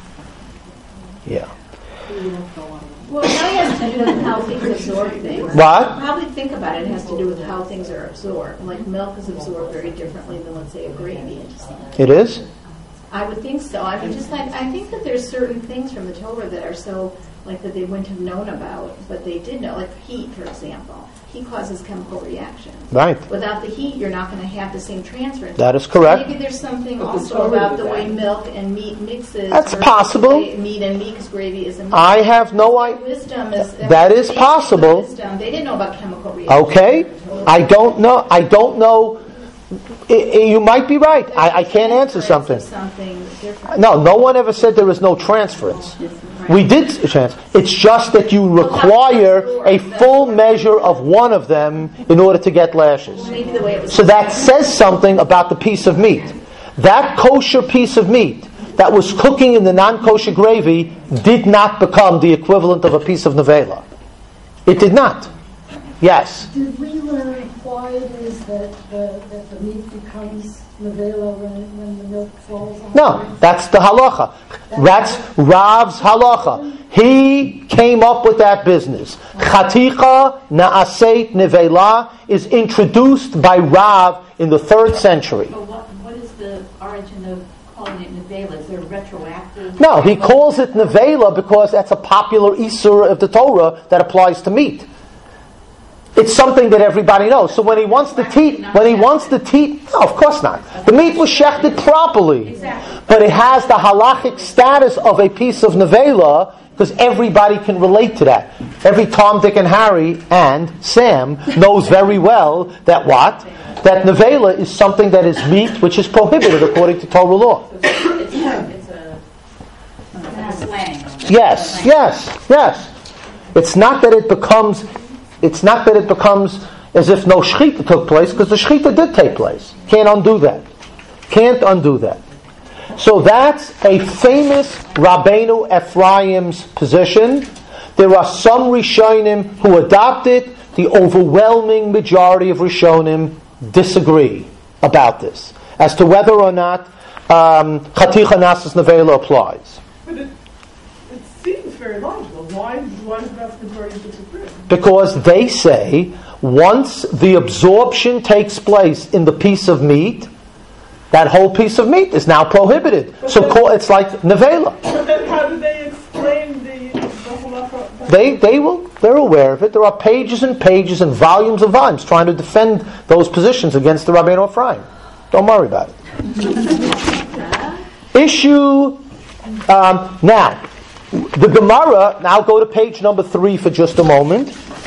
Speaker 1: Yeah.
Speaker 6: well, it probably has to do with how things absorb things.
Speaker 1: What?
Speaker 6: Probably think about it, it has to do with how things are absorbed. Like milk is absorbed very differently than, let's say, a gravy.
Speaker 1: It is?
Speaker 6: I would think so. I mean, just like, I think that there's certain things from the Torah that are so
Speaker 7: like that they wouldn't have known about, but they did know, like heat, for example. Heat causes chemical reactions.
Speaker 1: Right.
Speaker 7: Without the heat, you're not going to have the same transference.
Speaker 1: That is correct.
Speaker 7: So maybe there's something
Speaker 3: But
Speaker 7: also
Speaker 3: the
Speaker 7: about the
Speaker 3: Torah
Speaker 7: way
Speaker 3: did
Speaker 7: milk and meat mixes.
Speaker 1: That's
Speaker 7: versus
Speaker 1: possible.
Speaker 7: the way Meat and meat, because gravy is a meat.
Speaker 1: I have no idea.
Speaker 7: Wisdom is
Speaker 1: That is
Speaker 7: they-
Speaker 1: possible.
Speaker 7: Wisdom. They didn't know about chemical reactions.
Speaker 1: Okay, I don't know. I don't know. I, I, you might be right.
Speaker 7: There's
Speaker 1: I, I can't answer
Speaker 7: transference
Speaker 1: something.
Speaker 7: of something different.
Speaker 1: No, no one ever said there is no transference. We did trans. It's just that you require a full measure of one of them in order to get lashes.
Speaker 7: Maybe the way it was.
Speaker 1: So that says something about the piece of meat. That kosher piece of meat that was cooking in the non-kosher gravy did not become the equivalent of a piece of nevela. It did not. Yes.
Speaker 8: Did we learn why it is that the, that the meat becomes nevela when, when the milk falls on
Speaker 1: No,
Speaker 8: it?
Speaker 1: that's the halacha. That's Rav's halacha. He came up with that business. Chaticha na'aseit nevela is introduced by Rav in the third century.
Speaker 9: But what, what is the origin of calling it nevela? Is there retroactive?
Speaker 1: No, he calls it nevela because that's a popular isur of the Torah that applies to meat. It's something that everybody knows. So when he wants to teach, when he wants to teach, no, of course not. The meat was shechted properly, but it has the halachic status of a piece of nevela because everybody can relate to that. Every Tom, Dick, and Harry and Sam knows very well that what that nevela is something that is meat which is prohibited according to Torah law.
Speaker 9: It's a, it's a, it's a slang.
Speaker 1: Yes, yes, yes. It's not that it becomes. It's not that it becomes as if no shechita took place, because the shechita did take place. Can't undo that. Can't undo that. So that's a famous Rabbeinu Ephraim's position. There are some Rishonim who adopt it. The overwhelming majority of Rishonim disagree about this as to whether or not um, Chaticha Nasas Nevela applies.
Speaker 4: But it, it seems very logical. Why, why does the vast majority disagree?
Speaker 1: Because they say once the absorption takes place in the piece of meat, that whole piece of meat is now prohibited.
Speaker 4: But
Speaker 1: So
Speaker 4: then,
Speaker 1: call, it's like nevela.
Speaker 4: But then how do they explain the, the halacha?
Speaker 1: They they will they're aware of it. There are pages and pages and volumes of volumes trying to defend those positions against the Rabbeinu Ephraim. Don't worry about it. Issue um, now. The Gemara, now go to page number three for just a moment.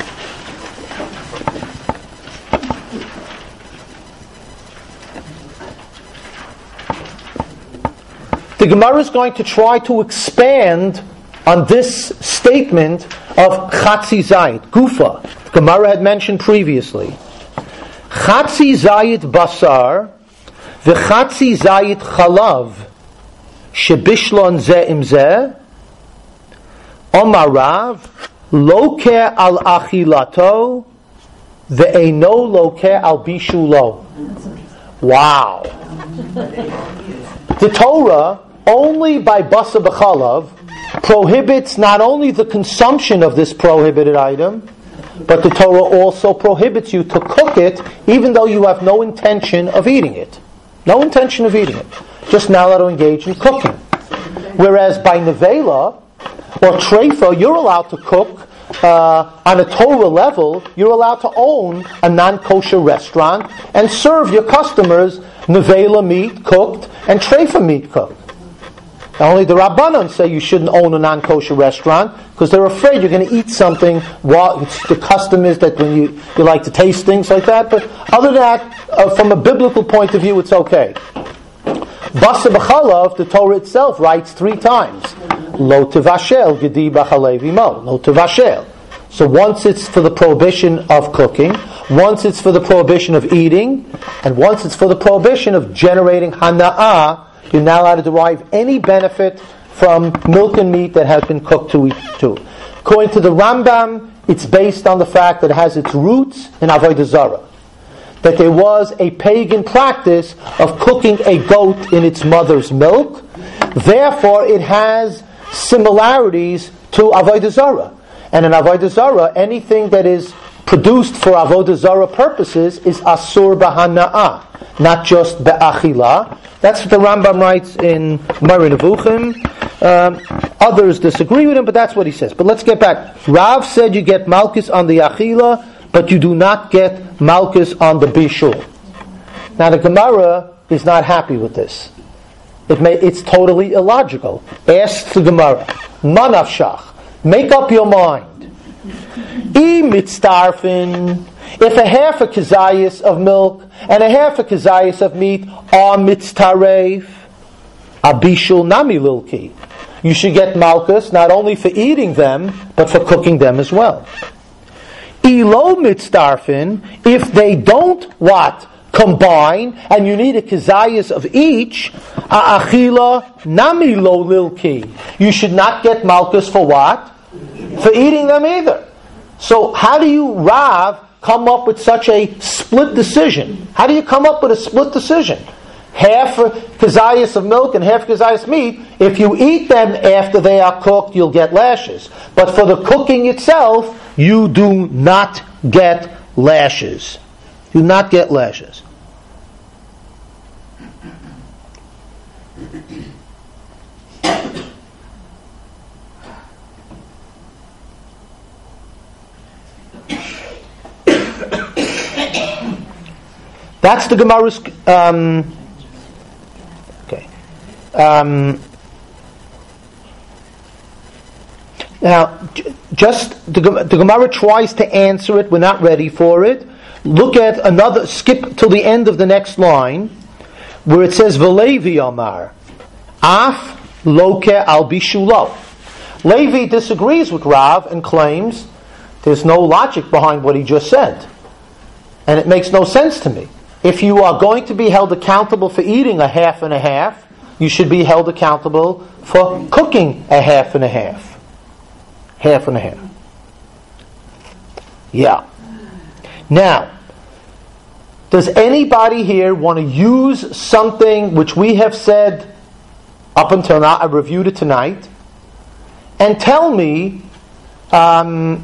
Speaker 1: The Gemara is going to try to expand on this statement of Chatzi Zayit, Gufa. The Gemara had mentioned previously. Chatzi Zayit Basar, v'Chatzi Zayit Chalav, shebishlon ze im ze, Omar Rav, loke al achilato, ve'eno loke al bishulo. Wow. The Torah, only by basa b'chalav, prohibits not only the consumption of this prohibited item, but the Torah also prohibits you to cook it, even though you have no intention of eating it. No intention of eating it. Just now allowed to engage in cooking. Whereas by nevela, or treifa, you're allowed to cook uh, on a Torah level. You're allowed to own a non-kosher restaurant and serve your customers nevela meat cooked and treifa meat cooked. Now, only the Rabbanon say you shouldn't own a non-kosher restaurant because they're afraid you're going to eat something. While the custom is that when you, you like to taste things like that. But other than that, uh, from a biblical point of view, it's okay. Basa b'chalav, the Torah itself writes three times, Lo tevashel gedi b'chalev imo. Lo tevashel. So once it's for the prohibition of cooking, once it's for the prohibition of eating, and once it's for the prohibition of generating hana'ah, you're not allowed to derive any benefit from milk and meat that has been cooked to eat to. According to the Rambam, it's based on the fact that it has its roots in Avodah Zarah. That there was a pagan practice of cooking a goat in its mother's milk. Therefore, it has similarities to Avodah Zarah. And in Avodah Zarah, anything that is produced for Avodah Zarah purposes is asur b'hana'ah, not just be'achila. That's what the Rambam writes in Moreh Nevuchim. Um, others disagree with him, but that's what he says. But let's get back. Rav said you get malchus on the achila, but you do not get malchus on the bishul. Now the Gemara is not happy with this. It may, it's totally illogical. Ask the Gemara, manafshach, make up your mind. I mitzdarfin, if a half a kazayas of milk and a half a kazayas of meat are mitztaref, abishul nami lilki, you should get malchus not only for eating them, but for cooking them as well. Ilo mitzdarfin, if they don't what? Combine, and you need a kazayas of each, achila nami lo lilki. You should not get malchus for what? For eating them either. So how do you, Rav, come up with such a split decision? How do you come up with a split decision? Half a kazayas of milk and half kazayas meat. If you eat them after they are cooked, you'll get lashes. But for the cooking itself, you do not get lashes. Do not get lashes. That's the Gemara's. Um, okay. Um, now, j- just the, the Gemara tries to answer it. We're not ready for it. Look at another. Skip till the end of the next line, where it says "V'Levi Amar, Af Loke Al Bishulo." Levi disagrees with Rav and claims there's no logic behind what he just said, and it makes no sense to me. If you are going to be held accountable for eating a half and a half, you should be held accountable for cooking a half and a half. Half and a half. Yeah. Now, does anybody here want to use something which we have said up until now, I reviewed it tonight, and tell me, um,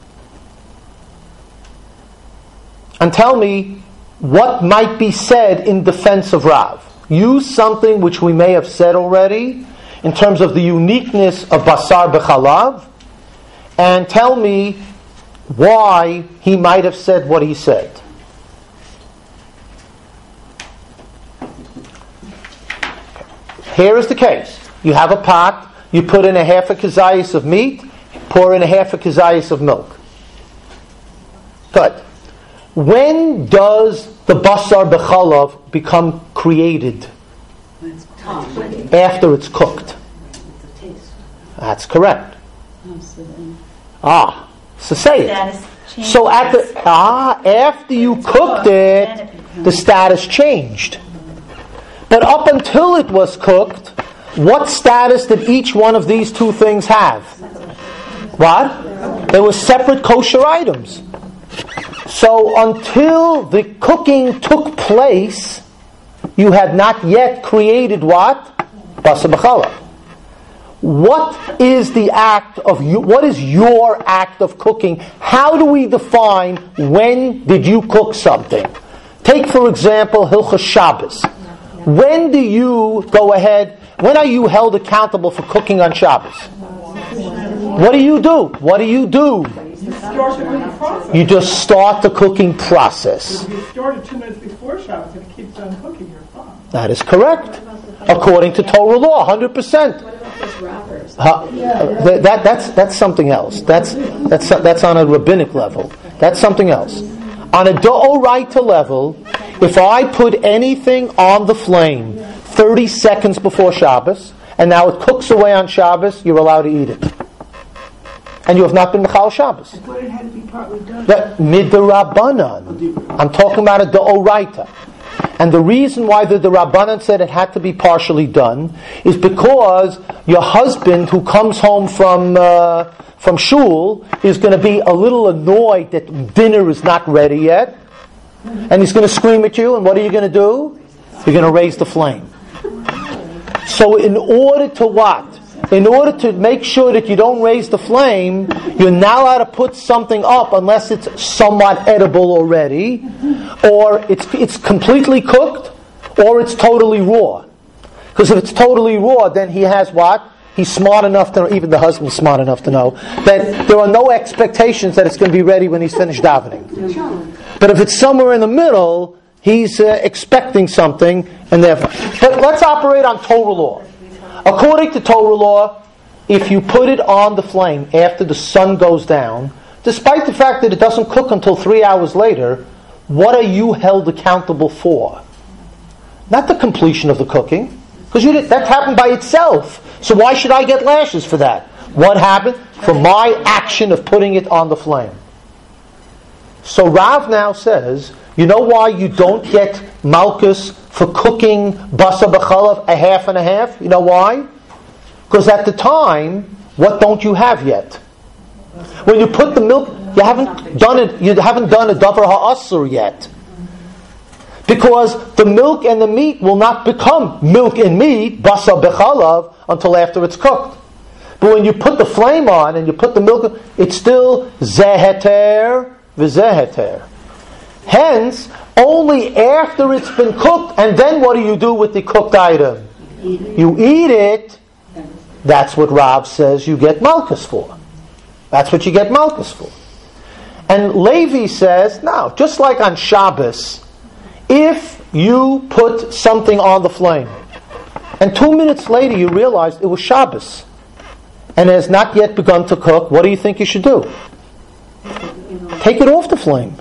Speaker 1: and tell me what might be said in defense of Rav? Use something which we may have said already in terms of the uniqueness of basar b'chalav, and tell me why he might have said what he said. Here is the case. You have a pot, you put in a half a kazayas of meat, pour in a half a kazayas of milk. Good. When does the basar b'chalav become created? After it's cooked. That's correct. Ah, so say it. So at the ah after you cooked it, the status changed. But up until it was cooked, what status did each one of these two things have? What? They were separate kosher items. So until the cooking took place, you had not yet created what? Basar b'chalav. What is the act of you? What is your act of cooking? How do we define when did you cook something? Take for example Hilchos Shabbos. When do you go ahead? When are you held accountable for cooking on Shabbos? What do you do? What do you do?
Speaker 4: Start the cooking process.
Speaker 1: You just start the cooking process.
Speaker 4: If you start it two minutes before Shabbos and it keeps on cooking, you're fine.
Speaker 1: That is correct. According to Torah law, one hundred percent.
Speaker 7: What about those wrappers?
Speaker 1: Uh, that, that, that's, that's something else. That's, that's, that's on a rabbinic level. That's something else. On a d'oraita level, if I put anything on the flame thirty seconds before Shabbos, and now it cooks away on Shabbos, you're allowed to eat it. And you have not been Mechal Shabbos.
Speaker 4: I thought it had to be partly done.
Speaker 1: That midirabanan. I'm talking about a d'oraita. And the reason why the Rabbanan said it had to be partially done is because your husband who comes home from uh, from shul is going to be a little annoyed that dinner is not ready yet, and he's going to scream at you, and what are you going to do? You're going to raise the flame. So in order to what? In order to make sure that you don't raise the flame, you're not allowed to put something up unless it's somewhat edible already, or it's it's completely cooked, or it's totally raw. Because if it's totally raw, then he has what? he's smart enough to know, even the husband's smart enough to know, that there are no expectations that it's going to be ready when he's finished davening. But if it's somewhere in the middle, he's uh, expecting something, and therefore. But let's operate on Torah law. According to Torah law, if you put it on the flame after the sun goes down, despite the fact that it doesn't cook until three hours later, what are you held accountable for? Not the completion of the cooking, because that happened by itself. So why should I get lashes for that? What happened? For my action of putting it on the flame. So Rav now says, you know why you don't get malchus for cooking basa b'chalav a half and a half? You know why? Because at the time, what don't you have yet? When you put the milk, you haven't done it. You haven't done a davar ha'asur yet, because the milk and the meat will not become milk and meat basa b'chalav until after it's cooked. But when you put the flame on and you put the milk, it's still zeheter v'zeheter. Hence, only after it's been cooked, and then what do you do with the cooked item? You eat it. That's what Rav says you get malchus for. That's what you get malchus for. And Levi says, no, just like on Shabbos, if you put something on the flame, and two minutes later you realized it was Shabbos, and it has not yet begun to cook, what do you think you should do? Take it off the flame.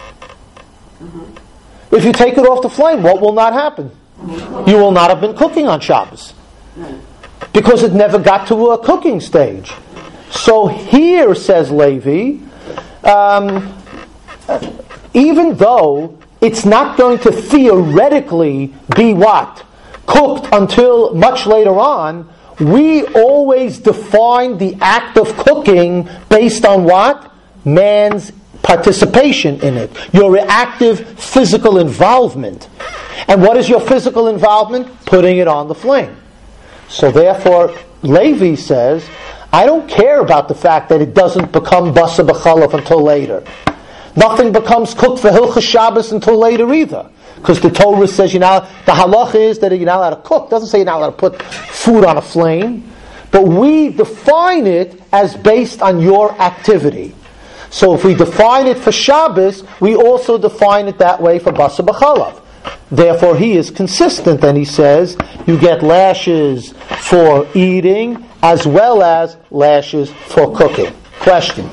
Speaker 1: If you take it off the flame, what will not happen? You will not have been cooking on Shabbos, because it never got to a cooking stage. So here, says Levi, um, even though it's not going to theoretically be what? Cooked until much later on, we always define the act of cooking based on what? Man's participation in it. Your active physical involvement. And what is your physical involvement? Putting it on the flame. So therefore, Levi says, I don't care about the fact that it doesn't become basa b'chalav until later. Nothing becomes cooked for Hilchas Shabbos until later either. Because the Torah says you're not, the halacha is that you're not allowed to cook. It doesn't say you're not allowed to put food on a flame. But we define it as based on your activity. So if we define it for Shabbos, we also define it that way for basa b'chalav. Therefore, he is consistent, and he says you get lashes for eating as well as lashes for cooking. Question?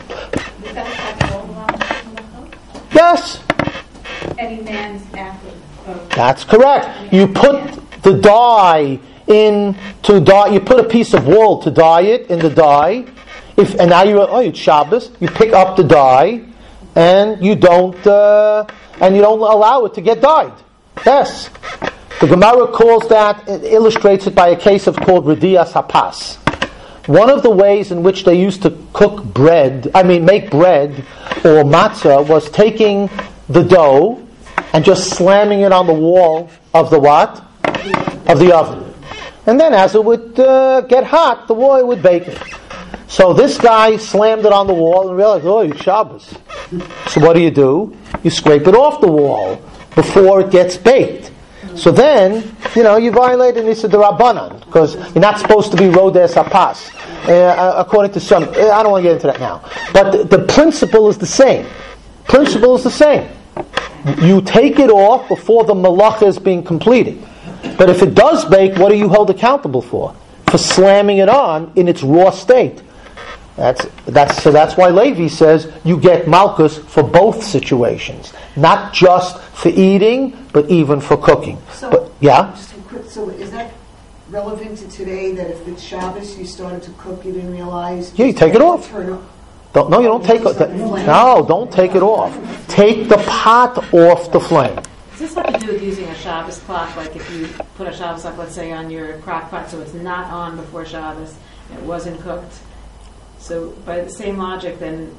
Speaker 1: Yes.
Speaker 9: Any man's act of...
Speaker 1: That's correct. You put the dye in to dye. You put a piece of wool to dye it in the dye. If and now you oh it's Shabbos. You pick up the dye, and you don't uh, and you don't allow it to get dyed. Yes. The Gemara calls that, it illustrates it by a case of called Redias Hapas. One of the ways in which they used to cook bread, I mean make bread or matzah, was taking the dough and just slamming it on the wall of the what? Of the oven. And then as it would uh, get hot, the wall would bake it. So this guy slammed it on the wall and realized, oh, it's Shabbos. So what do you do? You scrape it off the wall before it gets baked. So then, you know, you violate an Issa D'Rabbanan, because you're not supposed to be Rodes Hapas, uh, according to some. I don't want to get into that now. But the, the principle is the same. Principle is the same. You take it off before the malacha is being completed. But if it does bake, what are you held accountable for? For slamming it on in its raw state. That's that's so. That's why Levi says you get malchus for both situations, not just for eating, but even for cooking.
Speaker 3: So,
Speaker 1: but yeah.
Speaker 3: Just a quick, so is that relevant to today? That if it's Shabbos, you started to cook, you didn't realize?
Speaker 1: Yeah, you take it off.
Speaker 3: Turn off.
Speaker 1: Don't, no, you don't take it. No, don't take it off. Take the pot off the flame.
Speaker 5: Does this have to do with using a Shabbos clock? Like if you put a Shabbos clock, let's say, on your crock pot, so it's not on before Shabbos, and it wasn't cooked. So by the same logic, then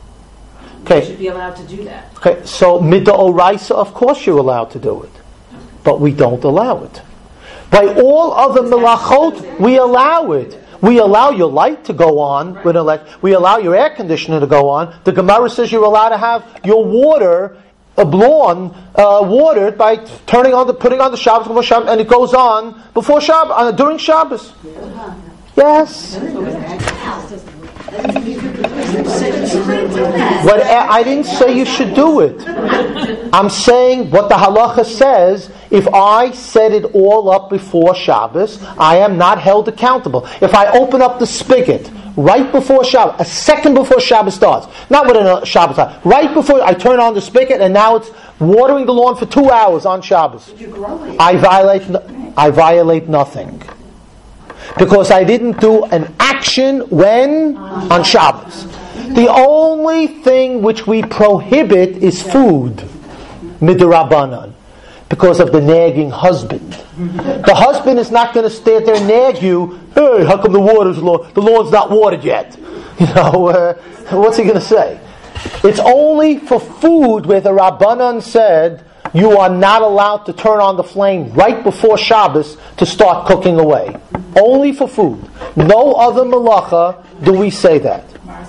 Speaker 1: okay.
Speaker 5: you should be allowed to do that.
Speaker 1: Okay, so mid'oraisa, of course you're allowed to do it, but we don't allow it. By all other melachot, we allow it. We allow your light to go on. Right. With elect- we allow your air conditioner to go on. The Gemara says you're allowed to have your water, a lawn, uh, watered by turning on the, putting on the Shabbos, and it goes on before Shabbos, uh, during Shabbos. Yes. What, I didn't say you should do it. I'm saying what the halacha says, if I set it all up before Shabbos, I am not held accountable. If I open up the spigot right before Shabbos, a second before Shabbos starts, not when a Shabbos starts, right before I turn on the spigot and now it's watering the lawn for two hours on Shabbos, I violate, I violate nothing. Because I didn't do an action when? On Shabbos. The only thing which we prohibit is food. Midrabanan. Because of the nagging husband. The husband is not going to stand there and nag you, hey, how come the water's low? The lawn's not watered yet. You know, uh, what's he going to say? It's only for food where the Rabbanan said, you are not allowed to turn on the flame right before Shabbos to start cooking away. Only for food. No other malacha do we say that.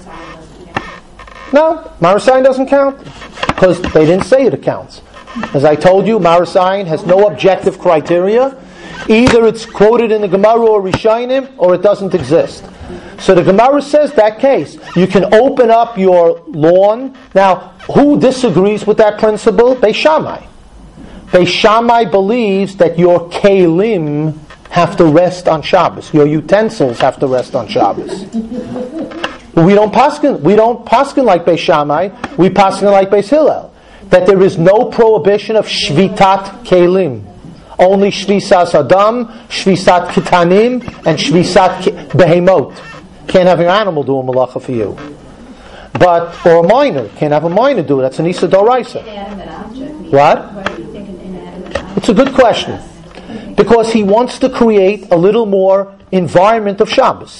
Speaker 1: No, Marasayin doesn't count. Because they didn't say it counts. As I told you, Marasayin has no objective criteria. Either it's quoted in the Gemara or Rishonim, or it doesn't exist. So the Gemara says that case. You can open up your lawn. Now, who disagrees with that principle? Beis Shammai. Beis Shammai believes that your kelim have to rest on Shabbos. Your utensils have to rest on Shabbos. We don't paskin. We don't paskin like Beis Shammai. We paskin like Beis Hillel. That there is no prohibition of shvitat kelim. Only shvisas adam, shvisat kitanim, and shvisat behemot. Can't have your animal do a malacha for you. But, or a minor. Can't have a minor do it. That's an Isa Doraisa. What? It's a good question. Because he wants to create a little more environment of Shabbos.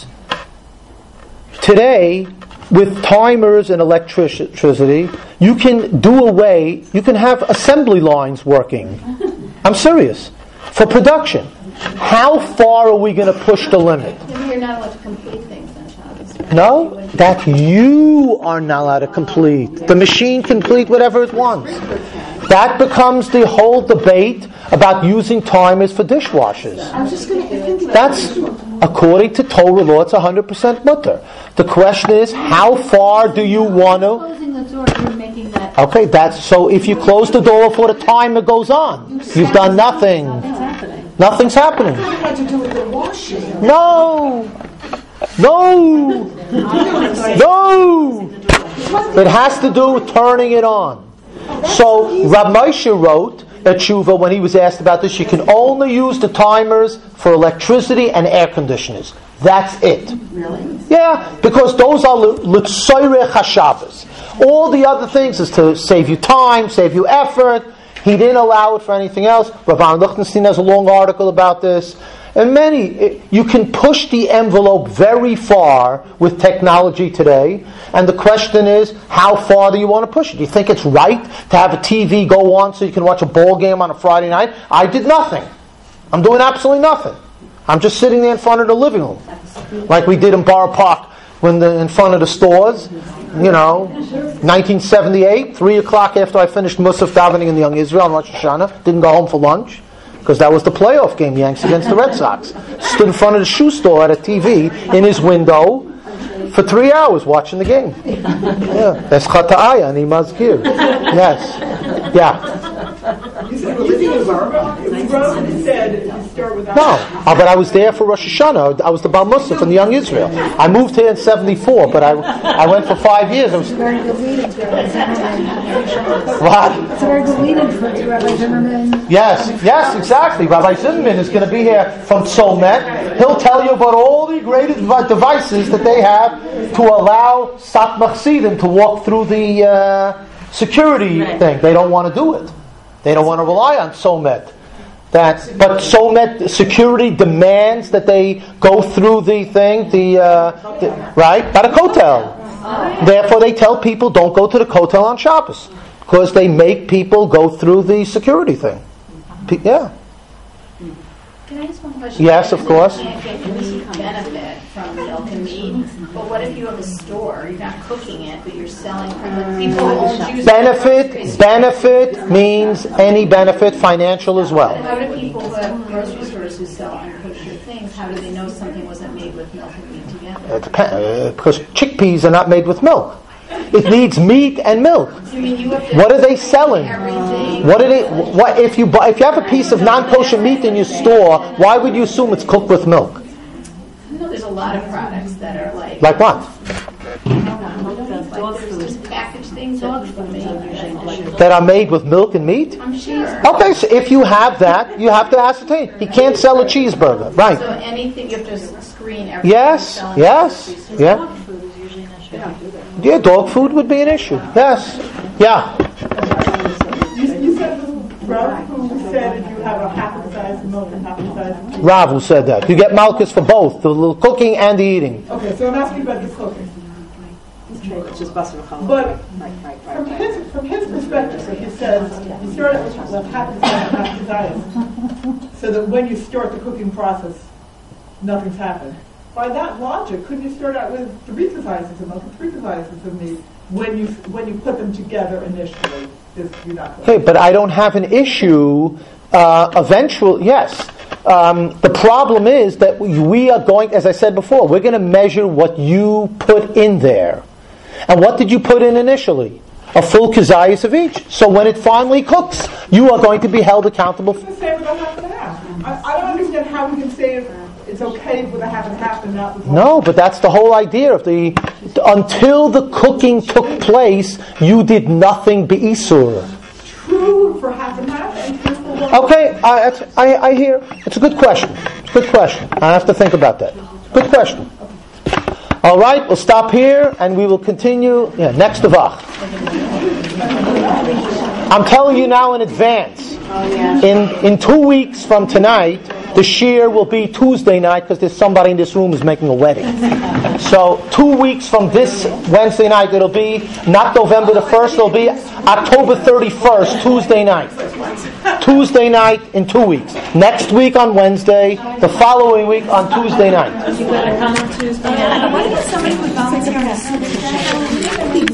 Speaker 1: Today, with timers and electricity, you can do away, you can have assembly lines working. I'm serious. For production. How far are we going to push the limit?
Speaker 7: You're not allowed to complete things on Shabbos.
Speaker 1: No, that you are not allowed to complete. The machine can complete whatever it wants. That becomes the whole debate about using timers for dishwashers.
Speaker 3: I'm just going to.
Speaker 1: That's, according to Torah law, it's one hundred percent mutter. The question is, how far do you want to...
Speaker 6: Closing the door, you're making that...
Speaker 1: Okay, that's, so if you close the door before the timer goes on, you've done nothing. Nothing's happening.
Speaker 3: It had to do with the washing.
Speaker 1: No! No! No! It has to do with turning it on. So Rav Moshe wrote at Tshuva when he was asked about this, you can only use the timers for electricity and air conditioners. That's it.
Speaker 3: Really?
Speaker 1: Yeah, because those are l'tzoyrech hashabbos. All the other things is to save you time, save you effort. He didn't allow it for anything else. Rabban Lichtenstein has a long article about this. And many, you can push the envelope very far with technology today. And the question is, how far do you want to push it? Do you think it's right to have a T V go on so you can watch a ball game on a Friday night? I did nothing. I'm doing absolutely nothing. I'm just sitting there in front of the living room. Like we did in Borough Park when the, in front of the stores. You know, nineteen seventy-eight, three o'clock after I finished Musaf davening in the Young Israel on Rosh Hashanah. Didn't go home for lunch. Because that was the playoff game, Yanks against the Red Sox. Stood in front of the shoe store at a T V in his window for three hours watching the game. Yeah, that's Chata'aya and Imazgir. Yes. Yeah.
Speaker 4: You said, you think it's Rambam? Rambam said if you start with
Speaker 1: No, oh, but I was there for Rosh Hashanah. I was the Baal Musaf in the Young Israel. I moved here in seventy-four, but I I went for five years. I was,
Speaker 8: Very good lead-in to Rabbi Zimmerman.
Speaker 1: what?
Speaker 8: It's a very good lead-in to Rabbi Zimmerman.
Speaker 1: Yes, yes, exactly. Rabbi Zimmerman is going to be here from Tzomet. He'll tell you about all the great devices that they have to allow Satmach Sidim to walk through the uh, security
Speaker 5: Right.
Speaker 1: thing. They don't want to do it. They don't want to rely on Tzomet. That, but Tzomet security demands that they go through the thing, the, uh, the right, by the kotel. Therefore, they tell people don't go to the kotel on Shabbos because they make people go through the security thing. Pe- Yeah.
Speaker 7: Can I ask one question?
Speaker 1: Yes, of course.
Speaker 7: You can't get any benefit from milk and meat, but what if you have a store, you're not cooking it, but you're selling, like people own juice.
Speaker 1: Benefit, benefit means any benefit, financial as
Speaker 7: But
Speaker 1: well.
Speaker 7: how do people who have grocery stores who sell unkosher things? things, how do they know something wasn't made with milk and meat together?
Speaker 1: It depends, uh, because chickpeas are not made with milk. It needs meat and milk.
Speaker 7: You mean you have to
Speaker 1: What are they selling?
Speaker 7: everything?
Speaker 1: What are they? What if you buy, if you have a piece of non-kosher meat in your store? Why would you assume it's cooked with milk?
Speaker 7: No, there's a lot of products that are like,
Speaker 1: Like what?
Speaker 7: like there's just packaged things that people make. Like,
Speaker 1: That are made with milk and meat?
Speaker 7: I'm sure.
Speaker 1: Okay, so if you have that, you have to ascertain. You can't sell a cheeseburger, right?
Speaker 7: So anything, you have to screen everything.
Speaker 1: Yes,
Speaker 7: selling
Speaker 1: yes,
Speaker 7: groceries.
Speaker 1: yeah. Yeah, dog food would be an issue. Yes, yeah.
Speaker 4: You, you said Rav who said if you have a half the size of milk and half the size of cheese.
Speaker 1: Rav who said that. You get malchus for both, the little cooking and the eating.
Speaker 4: Okay, so I'm asking about the cooking.
Speaker 3: It's just busting a color.
Speaker 4: But from his from his perspective, so he says you start it with half the size and half the size, so that when you start the cooking process, nothing's happened. By that logic, couldn't you start out with three sizes of milk and three sizes of meat when you when you put them together initially? Is you're not cooking?
Speaker 1: Hey, but I don't have an issue. Uh, eventually, yes. Um, the problem is that we, we are going, as I said before, we're going to measure what you put in there. And what did you put in initially? A full kezias of each. So when it finally cooks, you are going to be held accountable.
Speaker 4: It's the same with a half and a half. I, I don't understand how we can say it's okay with a half and half and not with one.
Speaker 1: No, but that's the whole idea of the. Until the cooking took place, you did nothing be'isur.
Speaker 4: True for half and half and true for one.
Speaker 1: Okay, I, that's- I, I hear. It's a good question. It's a good question. I have to think about that. Good question. All right, we'll stop here and we will continue. Yeah, next Avach. I'm telling you now in advance. In in two weeks from tonight, the shiur will be Tuesday night because there's somebody in this room who's making a wedding. So two weeks from this Wednesday night, it'll be not November the first. It'll be October thirty-first, Tuesday night. Tuesday night in two weeks. Next week on Wednesday. The following week on Tuesday night.
Speaker 5: You better come on Tuesday night.
Speaker 6: What if somebody would volunteer on a